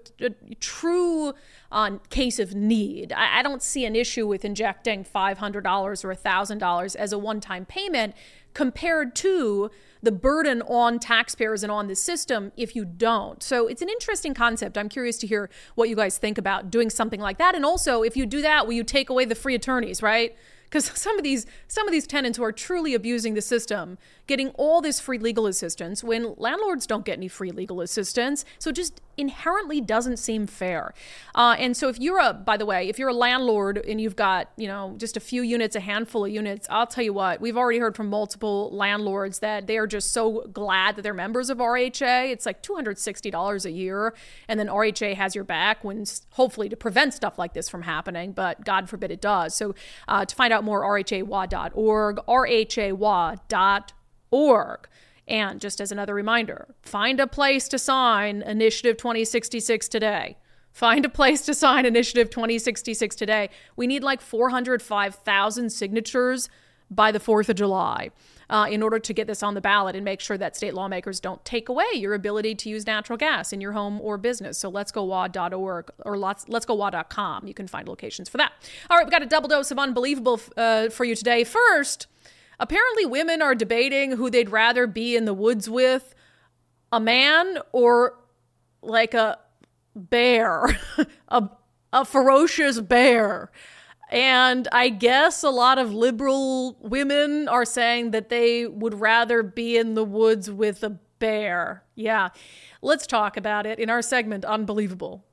true case of need. I don't see an issue with injecting $500 or $1,000 as a one-time payment compared to the burden on taxpayers and on the system if you don't. So it's an interesting concept. I'm curious to hear what you guys think about doing something like that. And also, if you do that, will you take away the free attorneys, right? Because some of these tenants who are truly abusing the system, getting all this free legal assistance when landlords don't get any free legal assistance. So it just inherently doesn't seem fair. And so if you're a landlord and you've got, just a few units, a handful of units, I'll tell you what, we've already heard from multiple landlords that they are just so glad that they're members of RHA. It's like $260 a year. And then RHA has your back hopefully to prevent stuff like this from happening, but God forbid it does. So to find out more, rhawa.org, rhawa.org. And just as another reminder, find a place to sign Initiative 2066 today. Find a place to sign Initiative 2066 today. We need like 405,000 signatures by the 4th of July in order to get this on the ballot and make sure that state lawmakers don't take away your ability to use natural gas in your home or business. So letsgowa.org or letsgowa.com. You can find locations for that. All right, we've got a double dose of unbelievable for you today. First, apparently women are debating who they'd rather be in the woods with, a man or like a bear, a ferocious bear. And I guess a lot of liberal women are saying that they would rather be in the woods with a bear. Yeah, let's talk about it in our segment, Unbelievable.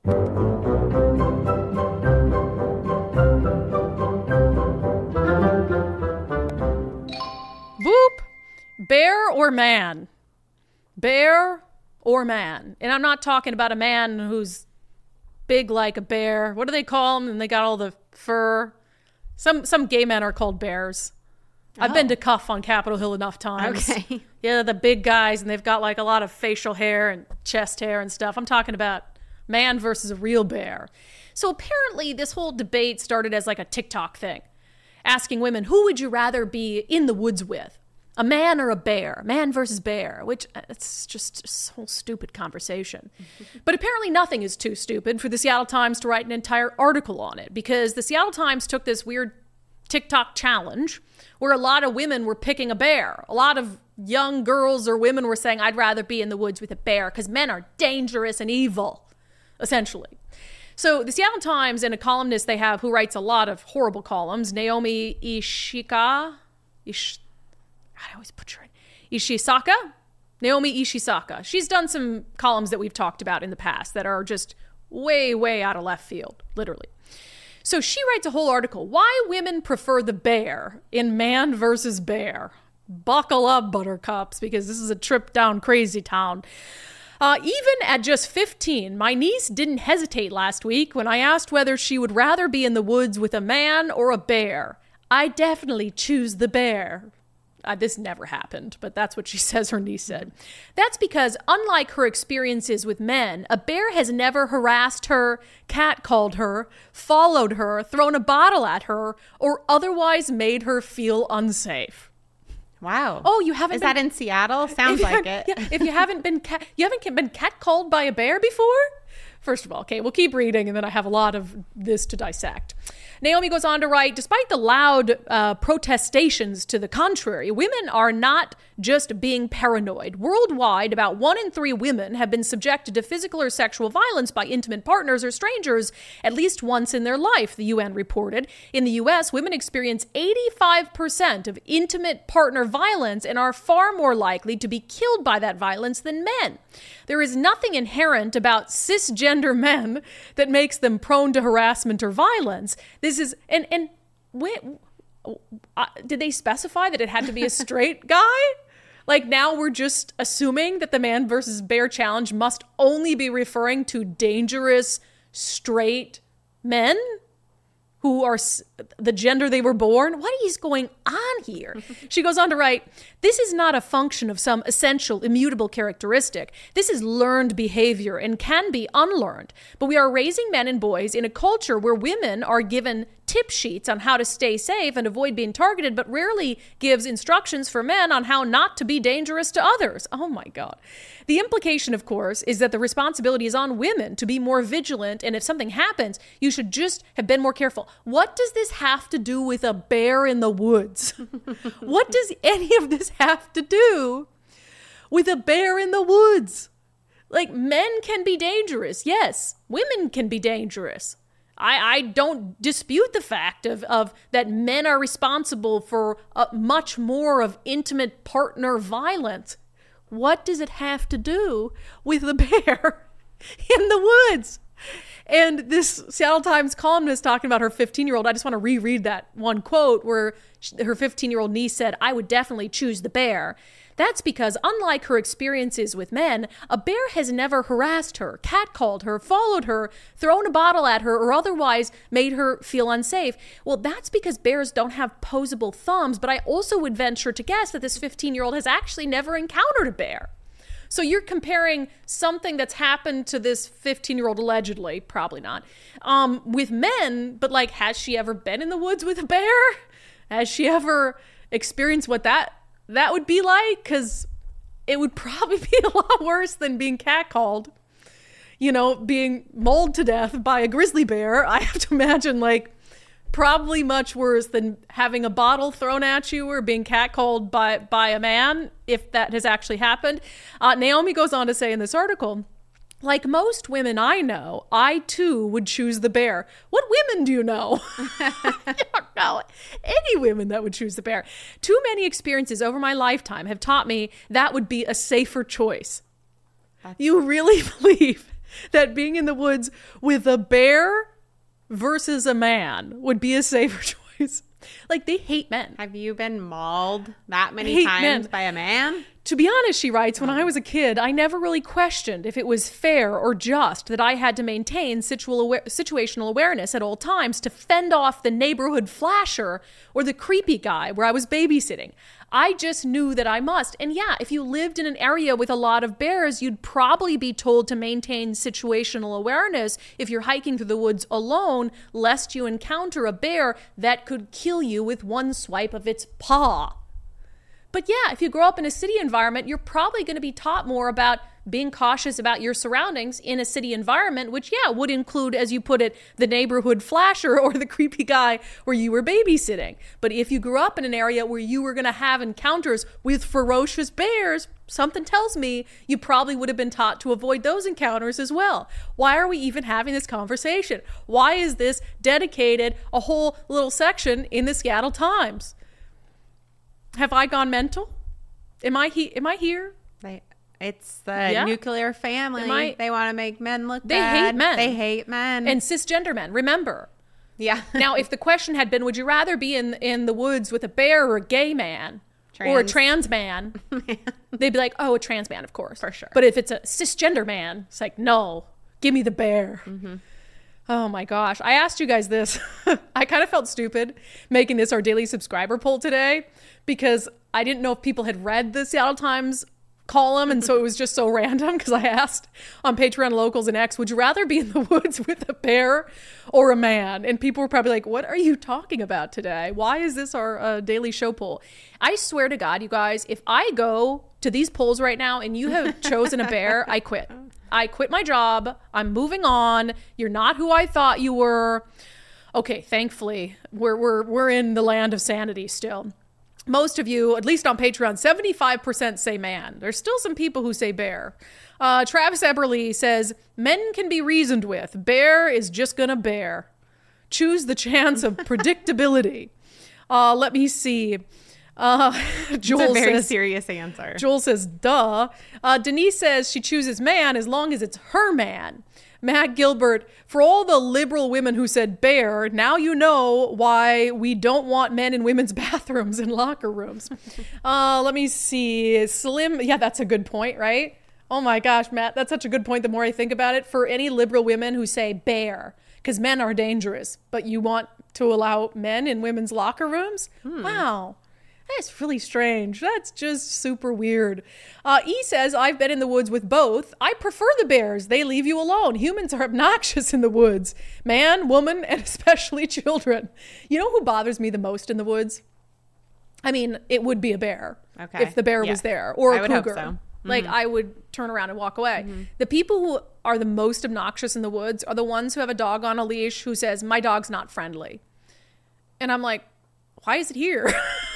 Boop. Bear or man? Bear or man? And I'm not talking about a man who's big like a bear. What do they call them? And they got all the fur. Some gay men are called bears. I've been to Cuff on Capitol Hill enough times. Okay. Yeah, the big guys, and they've got like a lot of facial hair and chest hair and stuff. I'm talking about man versus a real bear. So apparently this whole debate started as like a TikTok thing, asking women, who would you rather be in the woods with? A man or a bear? Man versus bear, which it's just a whole stupid conversation. But apparently nothing is too stupid for the Seattle Times to write an entire article on it, because the Seattle Times took this weird TikTok challenge where a lot of women were picking a bear. A lot of young girls or women were saying, I'd rather be in the woods with a bear because men are dangerous and evil, essentially. So the Seattle Times and a columnist they have who writes a lot of horrible columns, Naomi Ishisaka? Naomi Ishisaka. She's done some columns that we've talked about in the past that are just way, way out of left field, literally. So she writes a whole article, Why Women Prefer the Bear in Man versus Bear. Buckle up, buttercups, because this is a trip down crazy town. Even at just 15, my niece didn't hesitate last week when I asked whether she would rather be in the woods with a man or a bear. I definitely choose the bear. This never happened, but that's what she says her niece said. That's because, unlike her experiences with men, a bear has never harassed her, catcalled her, followed her, thrown a bottle at her, or otherwise made her feel unsafe. Wow. Oh, you haven't Is that in Seattle? Sounds like it. Yeah, if you haven't been catcalled by a bear before? First of all, okay, we'll keep reading, and then I have a lot of this to dissect. Naomi goes on to write, despite the loud protestations to the contrary, women are not just being paranoid. Worldwide, about 1 in 3 women have been subjected to physical or sexual violence by intimate partners or strangers at least once in their life, the UN reported. In the U.S., women experience 85% of intimate partner violence and are far more likely to be killed by that violence than men. There is nothing inherent about cisgender men that makes them prone to harassment or violence. This is, did they specify that it had to be a straight guy? Like now we're just assuming that the man versus bear challenge must only be referring to dangerous straight men who are the gender they were born. What is going on here? She goes on to write, this is not a function of some essential, immutable characteristic. This is learned behavior and can be unlearned. But we are raising men and boys in a culture where women are given tip sheets on how to stay safe and avoid being targeted, but rarely gives instructions for men on how not to be dangerous to others. Oh my God. The implication, of course, is that the responsibility is on women to be more vigilant, and if something happens, you should just have been more careful. What does this have to do with a bear in the woods? What does any of this have to do with a bear in the woods? Like, men can be dangerous. Yes, women can be dangerous. I don't dispute the fact of that men are responsible for much more of intimate partner violence. What does it have to do with the bear in the woods? And this Seattle Times columnist talking about her 15-year-old, I just want to reread that one quote where her 15-year-old niece said, I would definitely choose the bear. That's because, unlike her experiences with men, a bear has never harassed her, catcalled her, followed her, thrown a bottle at her, or otherwise made her feel unsafe. Well, that's because bears don't have posable thumbs, but I also would venture to guess that this 15-year-old has actually never encountered a bear. So you're comparing something that's happened to this 15-year-old, allegedly, probably not, with men, but like, has she ever been in the woods with a bear? Has she ever experience what that would be like, because it would probably be a lot worse than being catcalled. You know, being mauled to death by a grizzly bear. I have to imagine, like, probably much worse than having a bottle thrown at you or being catcalled by a man, if that has actually happened. Naomi goes on to say in this article, like most women I know, I too would choose the bear. What women do you know? I don't know any women that would choose the bear. Too many experiences over my lifetime have taught me that would be a safer choice. You really believe that being in the woods with a bear versus a man would be a safer choice? Like, they hate men. Have you been mauled that many times by a man? To be honest, she writes, when I was a kid, I never really questioned if it was fair or just that I had to maintain situational awareness at all times to fend off the neighborhood flasher or the creepy guy where I was babysitting. I just knew that I must. And yeah, if you lived in an area with a lot of bears, you'd probably be told to maintain situational awareness if you're hiking through the woods alone, lest you encounter a bear that could kill you with one swipe of its paw. But yeah, if you grow up in a city environment, you're probably going to be taught more about being cautious about your surroundings in a city environment, which, yeah, would include, as you put it, the neighborhood flasher or the creepy guy where you were babysitting. But if you grew up in an area where you were going to have encounters with ferocious bears, something tells me you probably would have been taught to avoid those encounters as well. Why are we even having this conversation? Why is this dedicated a whole little section in the Seattle Times? Have I gone mental? Am I here? It's the nuclear family. They want to make men look bad. They hate men. They hate men. And cisgender men, remember. Yeah. Now, if the question had been, would you rather be in the woods with a bear or a gay man? Or a trans man? They'd be like, oh, a trans man, of course. For sure. But if it's a cisgender man, it's like, no, give me the bear. Mm-hmm. Oh my gosh. I asked you guys this. I kind of felt stupid making this our daily subscriber poll today because I didn't know if people had read the Seattle Times column, and so it was just so random because I asked on Patreon, Locals, and X, would you rather be in the woods with a bear or a man? And people were probably like, what are you talking about today? Why is this our daily show poll? I swear to God, you guys, if I go to these polls right now and you have chosen a bear, I quit. I quit my job. I'm moving on. You're not who I thought you were. Okay, thankfully, we're in the land of sanity still. Most of you, at least on Patreon, 75% say man. There's still some people who say bear. Travis Eberly says, men can be reasoned with. Bear is just gonna bear. Choose the chance of predictability. Let me see. Joel it's a very says, serious answer. Joel says, duh. Denise says she chooses man as long as it's her man. Matt Gilbert, for all the liberal women who said bear, now you know why we don't want men in women's bathrooms and locker rooms. Let me see. Slim, yeah, that's a good point, right? Oh my gosh, Matt, that's such a good point the more I think about it. For any liberal women who say bear, because men are dangerous, but you want to allow men in women's locker rooms? Wow. That's really strange. That's just super weird. E says, I've been in the woods with both. I prefer the bears. They leave you alone. Humans are obnoxious in the woods. Man, woman, and especially children. You know who bothers me the most in the woods? I mean, it would be a bear. Okay. If the bear was there. Or a cougar. Hope so. Mm-hmm. Like, I would turn around and walk away. Mm-hmm. The people who are the most obnoxious in the woods are the ones who have a dog on a leash who says, my dog's not friendly. And I'm like, why is it here?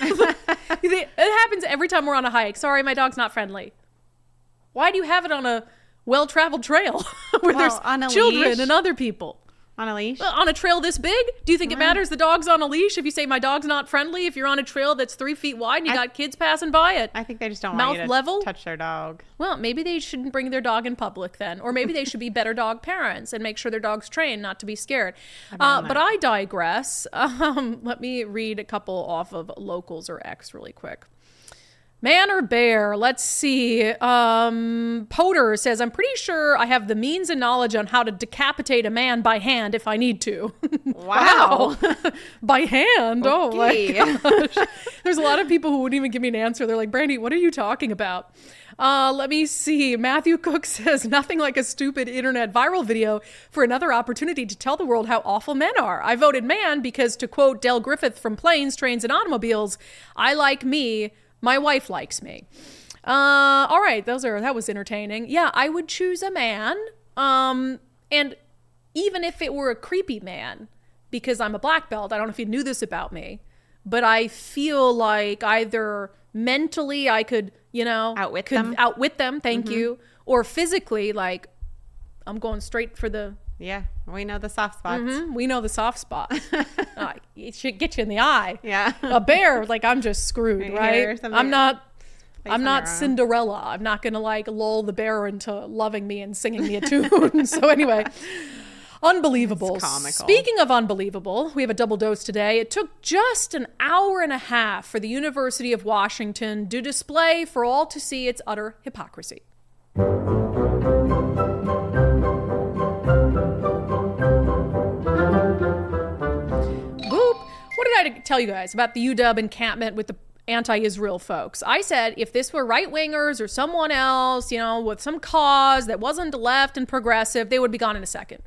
It happens every time we're on a hike. Sorry, my dog's not friendly. Why do you have it on a well-traveled trail where there's children leash? And other people? On a leash? On a trail this big? Do you think it matters the dog's on a leash if you say my dog's not friendly? If you're on a trail that's 3 feet wide and you got kids passing by it? I think they just don't want you to touch their dog. Well, maybe they shouldn't bring their dog in public then. Or maybe they should be better dog parents and make sure their dog's trained not to be scared. But I digress. Let me read a couple off of Locals or X really quick. Man or bear? Let's see. Potter says, I'm pretty sure I have the means and knowledge on how to decapitate a man by hand if I need to. Wow. By hand? Okay. Oh my gosh. There's a lot of people who wouldn't even give me an answer. They're like, Brandy, what are you talking about? Let me see. Matthew Cook says, nothing like a stupid internet viral video for another opportunity to tell the world how awful men are. I voted man because, to quote Del Griffith from Planes, Trains, and Automobiles, I like me, my wife likes me. All right, that was entertaining. Yeah, I would choose a man. And even if it were a creepy man, because I'm a black belt, I don't know if you knew this about me, but I feel like either mentally I could, outwit them, thank you, or physically, like, I'm going straight for the... Yeah, we know the soft spots. We know the soft spots. It should get you in the eye. Yeah. A bear, like, I'm just screwed, right? I'm not Cinderella. I'm not going to, like, lull the bear into loving me and singing me a tune. So anyway... Unbelievable. Speaking of unbelievable, we have a double dose today. It took just an hour and a half for the University of Washington to display for all to see its utter hypocrisy. Boop. What did I tell you guys about the UW encampment with the anti-Israel folks? I said if this were right-wingers or someone else, with some cause that wasn't left and progressive, they would be gone in a second.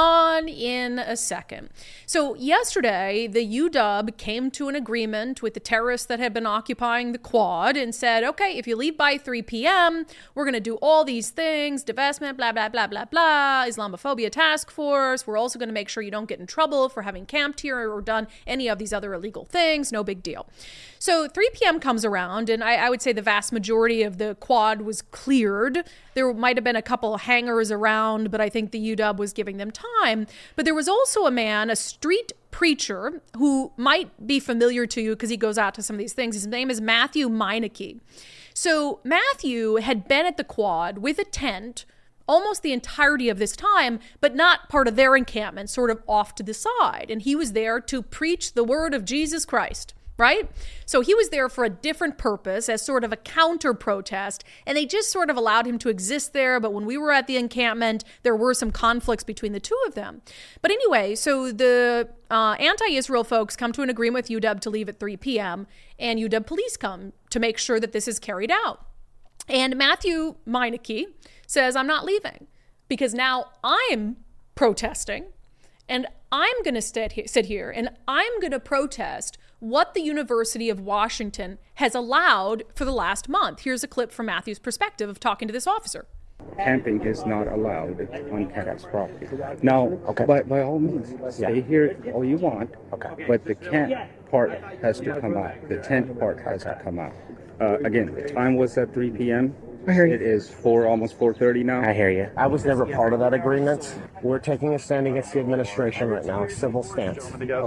So yesterday, the UW came to an agreement with the terrorists that had been occupying the Quad and said, okay, if you leave by 3 p.m., we're going to do all these things, divestment, blah, blah, blah, blah, blah, Islamophobia task force. We're also going to make sure you don't get in trouble for having camped here or done any of these other illegal things. No big deal. So 3 p.m. comes around, and I would say the vast majority of the Quad was cleared. There might have been a couple hangars around, but I think the UW was giving them time. But there was also a man, a street preacher, who might be familiar to you because he goes out to some of these things. His name is Matthew Meineke. So Matthew had been at the Quad with a tent almost the entirety of this time, but not part of their encampment, sort of off to the side. And he was there to preach the word of Jesus Christ. Right? So he was there for a different purpose as sort of a counter protest, and they just sort of allowed him to exist there. But when we were at the encampment, there were some conflicts between the two of them. But anyway, so the anti-Israel folks come to an agreement with UW to leave at 3 p.m., and UW police come to make sure that this is carried out. And Matthew Meineke says, I'm not leaving because now I'm protesting, and I'm going to sit here and I'm going to protest what the University of Washington has allowed for the last month. Here's a clip from Matthew's perspective of talking to this officer. Camping is not allowed on campus property. Now, by all means, stay here all you want, but the camp part has to come out. The tent part has to come out. Again, the time was at 3 p.m. I hear you. It is almost 4:30 now. I hear you. I was never part of that agreement. We're taking a stand against the administration right now, a civil stance,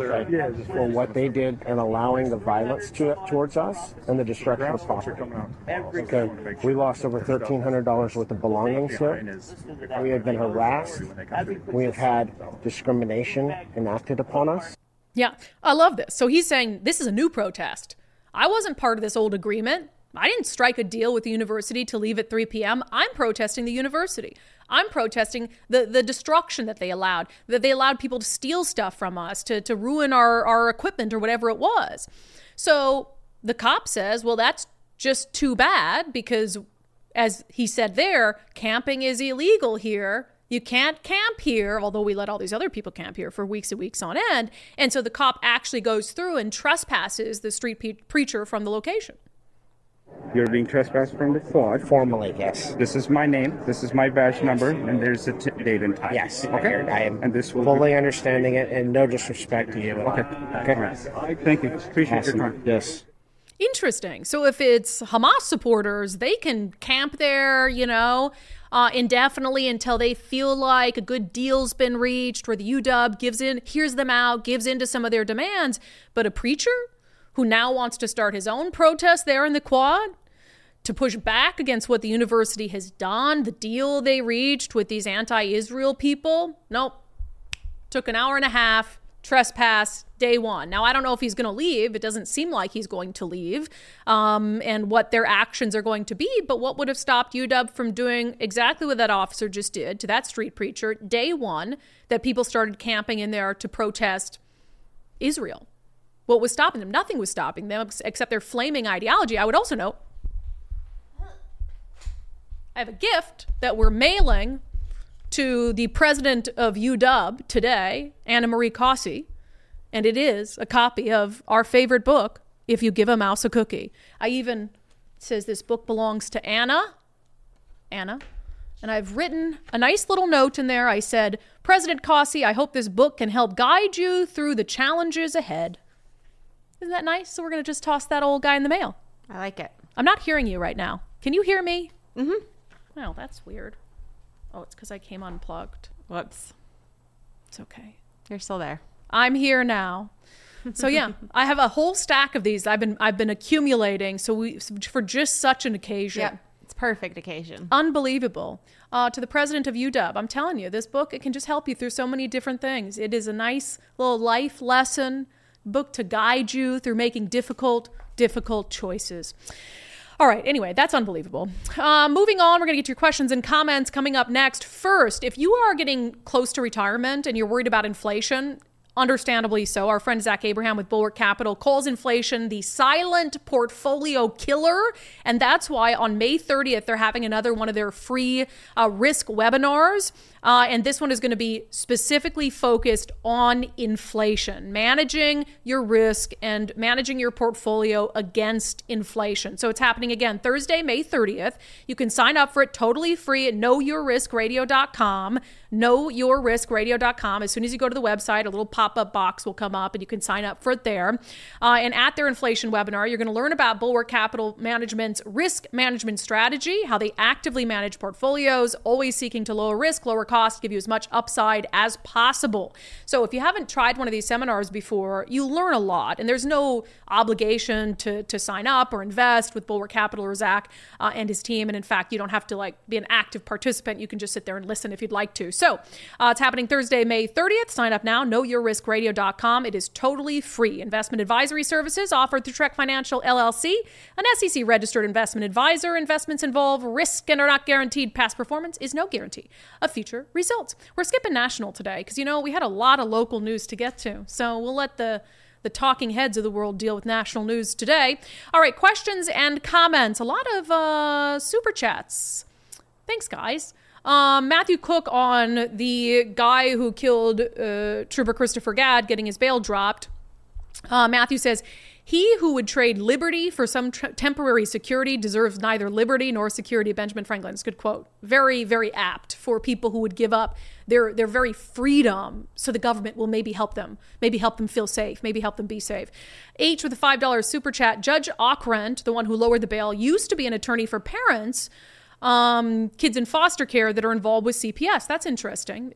for what they did and allowing the violence towards us and the destruction of property. Okay, we lost over $1,300 worth of belongings here. We have been harassed. We have had discrimination enacted upon us. Yeah, I love this. So he's saying this is a new protest. I wasn't part of this old agreement. I didn't strike a deal with the university to leave at 3 p.m. I'm protesting the university. I'm protesting the destruction that they allowed people to steal stuff from us, to ruin our equipment or whatever it was. So the cop says, well, that's just too bad because, as he said there, camping is illegal here. You can't camp here, although we let all these other people camp here for weeks and weeks on end. And so the cop actually goes through and trespasses the street preacher from the location. You're being trespassed from the Quad. Formally, yes. This is my name. This is my badge number, and there's a date and time. Yes. Okay. I am and this will fully understanding it, and no disrespect to you. Okay. All right. Thank you. Appreciate your time. Yes. Interesting. So if it's Hamas supporters, they can camp there, indefinitely until they feel like a good deal's been reached, where the UW hears them out, gives in to some of their demands. But a preacher who now wants to start his own protest there in the Quad to push back against what the university has done, the deal they reached with these anti-Israel people. Nope. Took an hour and a half, trespass, day one. Now, I don't know if he's going to leave. It doesn't seem like he's going to leave, and what their actions are going to be. But what would have stopped UW from doing exactly what that officer just did to that street preacher, day one, that people started camping in there to protest Israel? What was stopping them? Nothing was stopping them except their flaming ideology. I would also note I have a gift that we're mailing to the president of UW today, Anna Marie Cossey, and it is a copy of our favorite book, If You Give a Mouse a Cookie. It says this book belongs to Anna, and I've written a nice little note in there. I said, President Cossey, I hope this book can help guide you through the challenges ahead. Isn't that nice? So we're going to just toss that old guy in the mail. I like it. I'm not hearing you right now. Can you hear me? Mm-hmm. Well, that's weird. Oh, it's because I came unplugged. Whoops. It's okay. You're still there. I'm here now. So yeah, I have a whole stack of these I've been accumulating for just such an occasion. Yep. It's perfect occasion. Unbelievable. To the president of UW, I'm telling you, this book, it can just help you through so many different things. It is a nice little life lesson book to guide you through making difficult choices. All right. Anyway, that's unbelievable. Moving on, we're going to get to your questions and comments coming up next. First, if you are getting close to retirement and you're worried about inflation, understandably so, our friend Zach Abraham with Bulwark Capital calls inflation the silent portfolio killer. And that's why on May 30th, they're having another one of their free risk webinars. And this one is going to be specifically focused on inflation, managing your risk and managing your portfolio against inflation. So it's happening again Thursday, May 30th. You can sign up for it totally free at knowyourriskradio.com. knowyourriskradio.com. As soon as you go to the website, a little pop-up box will come up and you can sign up for it there. And at their inflation webinar, you're going to learn about Bulwark Capital Management's risk management strategy, how they actively manage portfolios, always seeking to lower risk, lower cost, give you as much upside as possible. So if you haven't tried one of these seminars before, you learn a lot, and there's no obligation to sign up or invest with Bulwark Capital or Zach and his team. And in fact, you don't have to be an active participant. You can just sit there and listen if you'd like to. So it's happening Thursday, May 30th. Sign up now, knowyourriskradio.com. It is totally free. Investment advisory services offered through Trek Financial LLC, an SEC registered investment advisor. Investments involve risk and are not guaranteed. Past performance is no guarantee of future results. We're skipping national today because, we had a lot of local news to get to. So we'll let the talking heads of the world deal with national news today. All right, questions and comments. A lot of super chats. Thanks, guys. Matthew Cook on the guy who killed Trooper Christopher Gadd getting his bail dropped. Matthew says, he who would trade liberty for some temporary security deserves neither liberty nor security. Benjamin Franklin. It's a good quote. Very, very apt for people who would give up their very freedom so the government will maybe help them feel safe, maybe help them be safe. H with a $5 super chat. Judge Ockrent, the one who lowered the bail, used to be an attorney for parents, kids in foster care that are involved with CPS. That's interesting.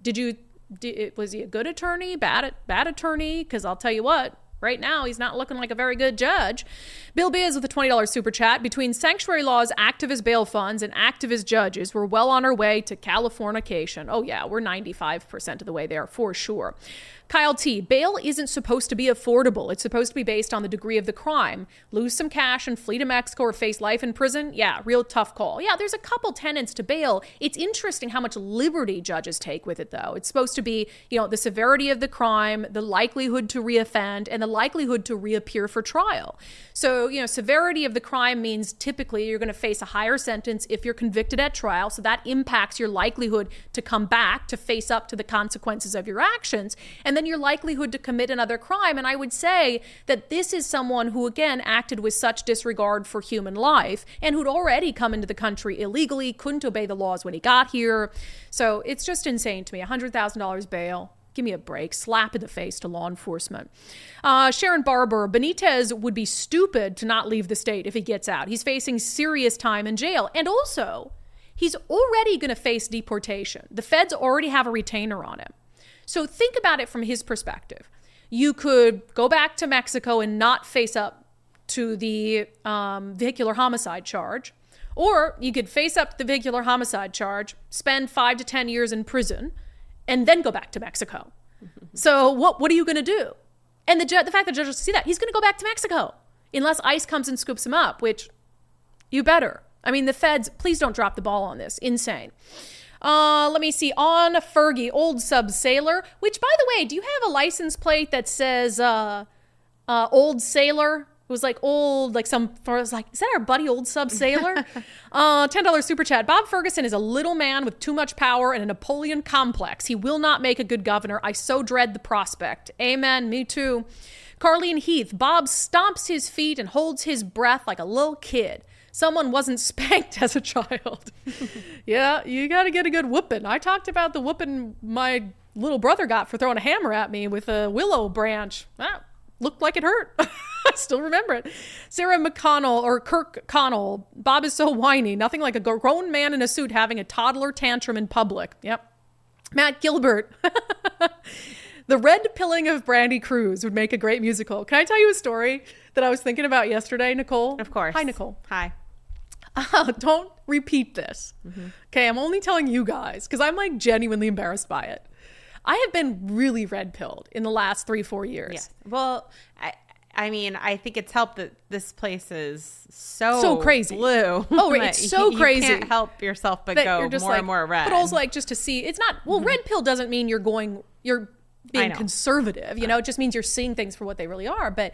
Was he a good attorney, bad attorney? Because I'll tell you what, right now, he's not looking like a very good judge. Bill Biz with a $20 super chat. Between sanctuary laws, activist bail funds, and activist judges, we're well on our way to Californication. Oh, yeah, we're 95% of the way there for sure. Kyle T. Bail isn't supposed to be affordable. It's supposed to be based on the degree of the crime. Lose some cash and flee to Mexico or face life in prison? Yeah, real tough call. Yeah, there's a couple tenets to bail. It's interesting how much liberty judges take with it, though. It's supposed to be, the severity of the crime, the likelihood to reoffend, and the likelihood to reappear for trial. So, severity of the crime means typically you're going to face a higher sentence if you're convicted at trial. So that impacts your likelihood to come back, to face up to the consequences of your actions. And then your likelihood to commit another crime. And I would say that this is someone who, again, acted with such disregard for human life and who'd already come into the country illegally, couldn't obey the laws when he got here. So it's just insane to me. $100,000 bail. Give me a break. Slap in the face to law enforcement. Sharon Barber, Benitez would be stupid to not leave the state if he gets out. He's facing serious time in jail. And also, he's already going to face deportation. The feds already have a retainer on him. So think about it from his perspective. You could go back to Mexico and not face up to the vehicular homicide charge, or you could face up to the vehicular homicide charge, spend 5 to 10 years in prison, and then go back to Mexico. So what are you going to do? And the fact that the judge will see that, he's going to go back to Mexico unless ICE comes and scoops him up, which you better. I mean, the feds, please don't drop the ball on this. Insane. Let me see. On Fergie, old sub sailor, which, by the way, do you have a license plate that says old sailor It was like old, like I was like, is that our buddy old sub sailor? $10 super chat. Bob Ferguson is a little man with too much power and a Napoleon complex. He will not make a good governor. I so dread the prospect. Amen. Me too. Carleen Heath. Bob stomps his feet and holds his breath like a little kid. Someone wasn't spanked as a child. Yeah, you got to get a good whooping. I talked about the whooping my little brother got for throwing a hammer at me with a willow branch. That looked like it hurt. I still remember it. Sarah McConnell or Kirk Connell. Bob is so whiny. Nothing like a grown man in a suit having a toddler tantrum in public. Yep. Matt Gilbert. The red pilling of Brandy Cruz would make a great musical. Can I tell you a story that I was thinking about yesterday, Nicole? Of course. Hi, Nicole. Hi. Don't repeat this. Okay, I'm only telling you guys because I'm like genuinely embarrassed by it. I have been really red-pilled in the last 3-4 years. Yes. Well, I mean, I think it's helped that this place is so crazy. Blue. Oh, it's so crazy. You can't help yourself but go more and more red. But also like just to see, it's not, red pill doesn't mean you're being conservative. You know, it just means you're seeing things for what they really are. But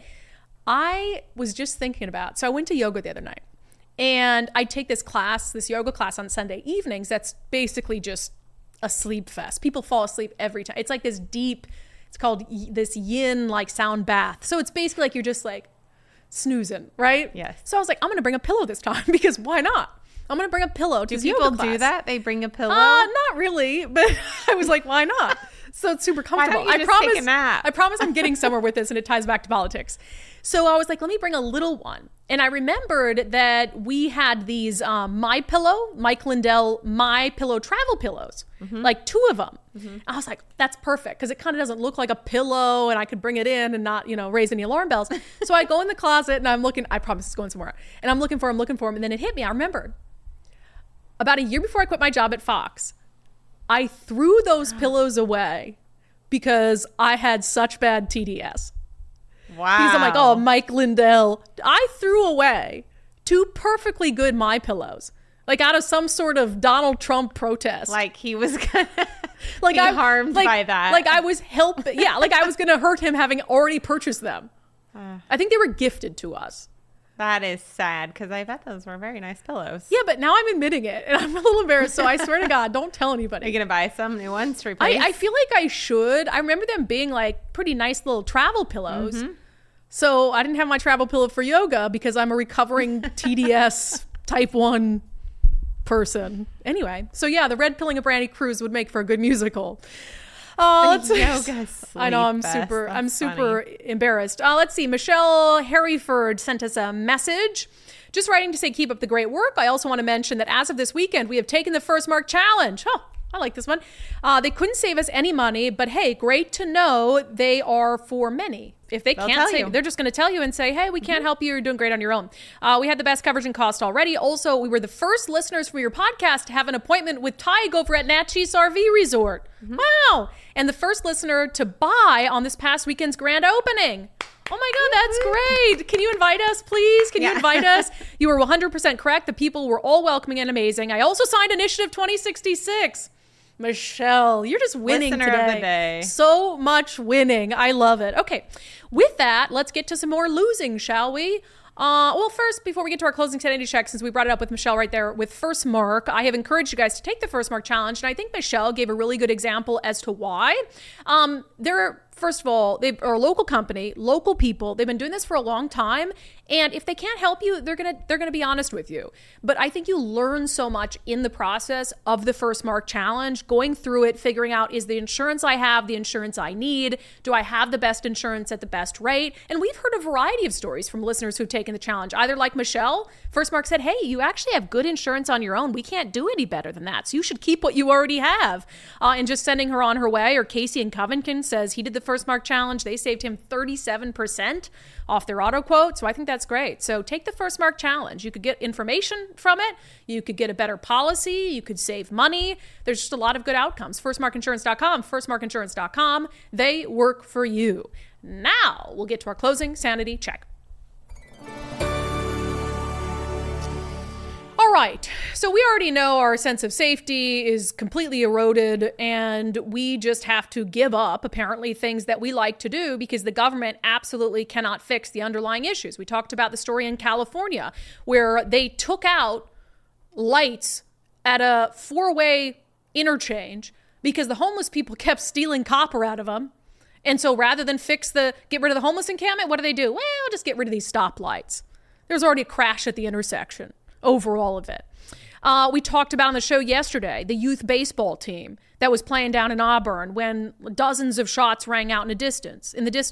I was just thinking about, so I went to yoga the other night and I take this yoga class on Sunday evenings. That's basically just a sleep fest. People fall asleep every time. It's like this deep, it's called this yin like sound bath. So it's basically like you're just like snoozing, right? Yes. So I was like, I'm going to bring a pillow this time because why not? I'm going to bring a pillow to do people yoga class. Do that? They bring a pillow? Not really, but I was like, why not? So it's super comfortable. Why don't you just take a nap? I promise I'm getting somewhere with this and it ties back to politics. So I was like, let me bring a little one. And I remembered that we had these MyPillow, Mike Lindell MyPillow travel pillows, like 2 of them. I was like, that's perfect because it kind of doesn't look like a pillow and I could bring it in and not, raise any alarm bells. So I go in the closet and I'm looking, I promise it's going somewhere. And I'm looking for them. And then it hit me. I remembered about a year before I quit my job at Fox, I threw those pillows away because I had such bad TDS. Wow. Because I'm like, oh, Mike Lindell. I threw away 2 perfectly good MyPillows, like out of some sort of Donald Trump protest. Like he was gonna be harmed by that. Like I was like I was gonna hurt him having already purchased them. I think they were gifted to us. That is sad because I bet those were very nice pillows. Yeah, but now I'm admitting it and I'm a little embarrassed. So I swear to God, don't tell anybody. Are you going to buy some new ones to replace? I feel like I should. I remember them being like pretty nice little travel pillows. So I didn't have my travel pillow for yoga because I'm a recovering TDS type 1 person. Anyway, so yeah, the red pilling of Brandy Cruz would make for a good musical. Yoga I know I'm super embarrassed. Let's see. Michelle Harryford sent us a message. Just writing to say keep up the great work. I also want to mention that as of this weekend, we have taken the First Mark Challenge. Oh, I like this one. They couldn't save us any money, but hey, great to know they are for many. If they can't save, they're just going to tell you and say, hey, we can't help you. You're doing great on your own. We had the best coverage and cost already. Also, we were the first listeners for your podcast to have an appointment with Tig over at Natchez RV Resort. Wow. And the first listener to buy on this past weekend's grand opening. Oh my God, that's great. Can you invite us, please? Can you invite us? You were 100% correct. The people were all welcoming and amazing. I also signed Initiative 2066. Michelle, you're just winning Listener today. Of the day. So much winning. I love it. Okay, with that, let's get to some more losing, shall we? Well, first, before we get to our closing sanity check, since we brought it up with Michelle right there with First Mark, I have encouraged you guys to take the First Mark Challenge, and I think Michelle gave a really good example as to why. First of all, they are a local company, local people. They've been doing this for a long time. And if they can't help you, they're gonna be honest with you. But I think you learn so much in the process of the First Mark Challenge, going through it, figuring out, is the insurance I have the insurance I need? Do I have the best insurance at the best rate? And we've heard a variety of stories from listeners who've taken the challenge. Either like Michelle, First Mark said, hey, you actually have good insurance on your own. We can't do any better than that. So you should keep what you already have. And just sending her on her way. Or Casey in Covington says he did the First Mark Challenge. They saved him 37% off their auto quote. So I think that's great. So take the First Mark Challenge. You could get information from it. You could get a better policy. You could save money. There's just a lot of good outcomes. FirstMarkInsurance.com, FirstMarkInsurance.com. They work for you. Now we'll get to our closing sanity check. All All right. So we already know our sense of safety is completely eroded, and we just have to give up, apparently, things that we like to do because the government absolutely cannot fix the underlying issues. We talked about the story in California where they took out lights at a 4-way interchange because the homeless people kept stealing copper out of them. And so rather than get rid of the homeless encampment, what do? Well, just get rid of these stoplights. There's already a crash at the intersection over all of it. We talked about on the show yesterday, the youth baseball team that was playing down in Auburn when dozens of shots rang out in the distance.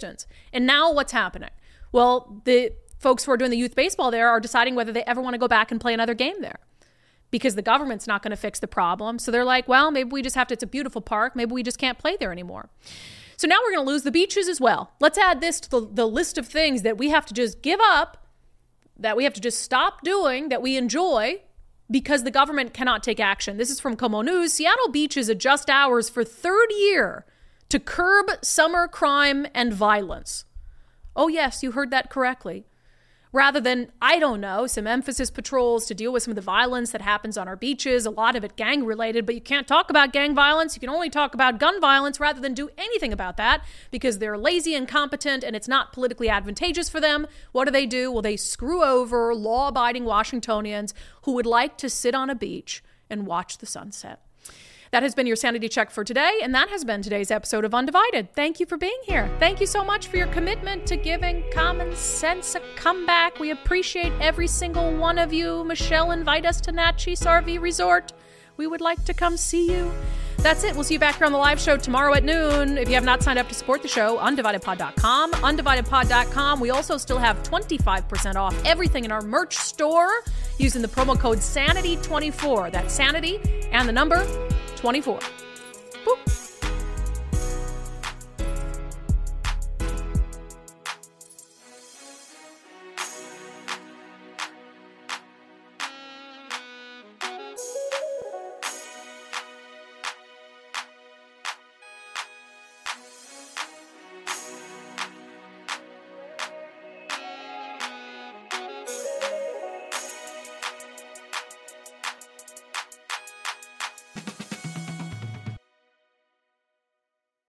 And now what's happening? Well, the folks who are doing the youth baseball there are deciding whether they ever want to go back and play another game there because the government's not going to fix the problem. So they're like, well, maybe we just have to, it's a beautiful park. Maybe we just can't play there anymore. So now we're going to lose the beaches as well. Let's add this to the list of things that we have to just give up, that we have to just stop doing, that we enjoy, because the government cannot take action. This is from Como News. Seattle beaches adjust hours for third year to curb summer crime and violence. Oh, yes, you heard that correctly. Rather than, I don't know, some emphasis patrols to deal with some of the violence that happens on our beaches, a lot of it gang related, but you can't talk about gang violence. You can only talk about gun violence rather than do anything about that because they're lazy, incompetent, and it's not politically advantageous for them. What do? Well, they screw over law-abiding Washingtonians who would like to sit on a beach and watch the sunset. That has been your sanity check for today, and that has been today's episode of Undivided. Thank you for being here. Thank you so much for your commitment to giving common sense a comeback. We appreciate every single one of you. Michelle, invite us to Natchez RV Resort. We would like to come see you. That's it. We'll see you back here on the live show tomorrow at noon. If you have not signed up to support the show, undividedpod.com. Undividedpod.com. We also still have 25% off everything in our merch store using the promo code SANITY24. That's SANITY and the number 24. Boop.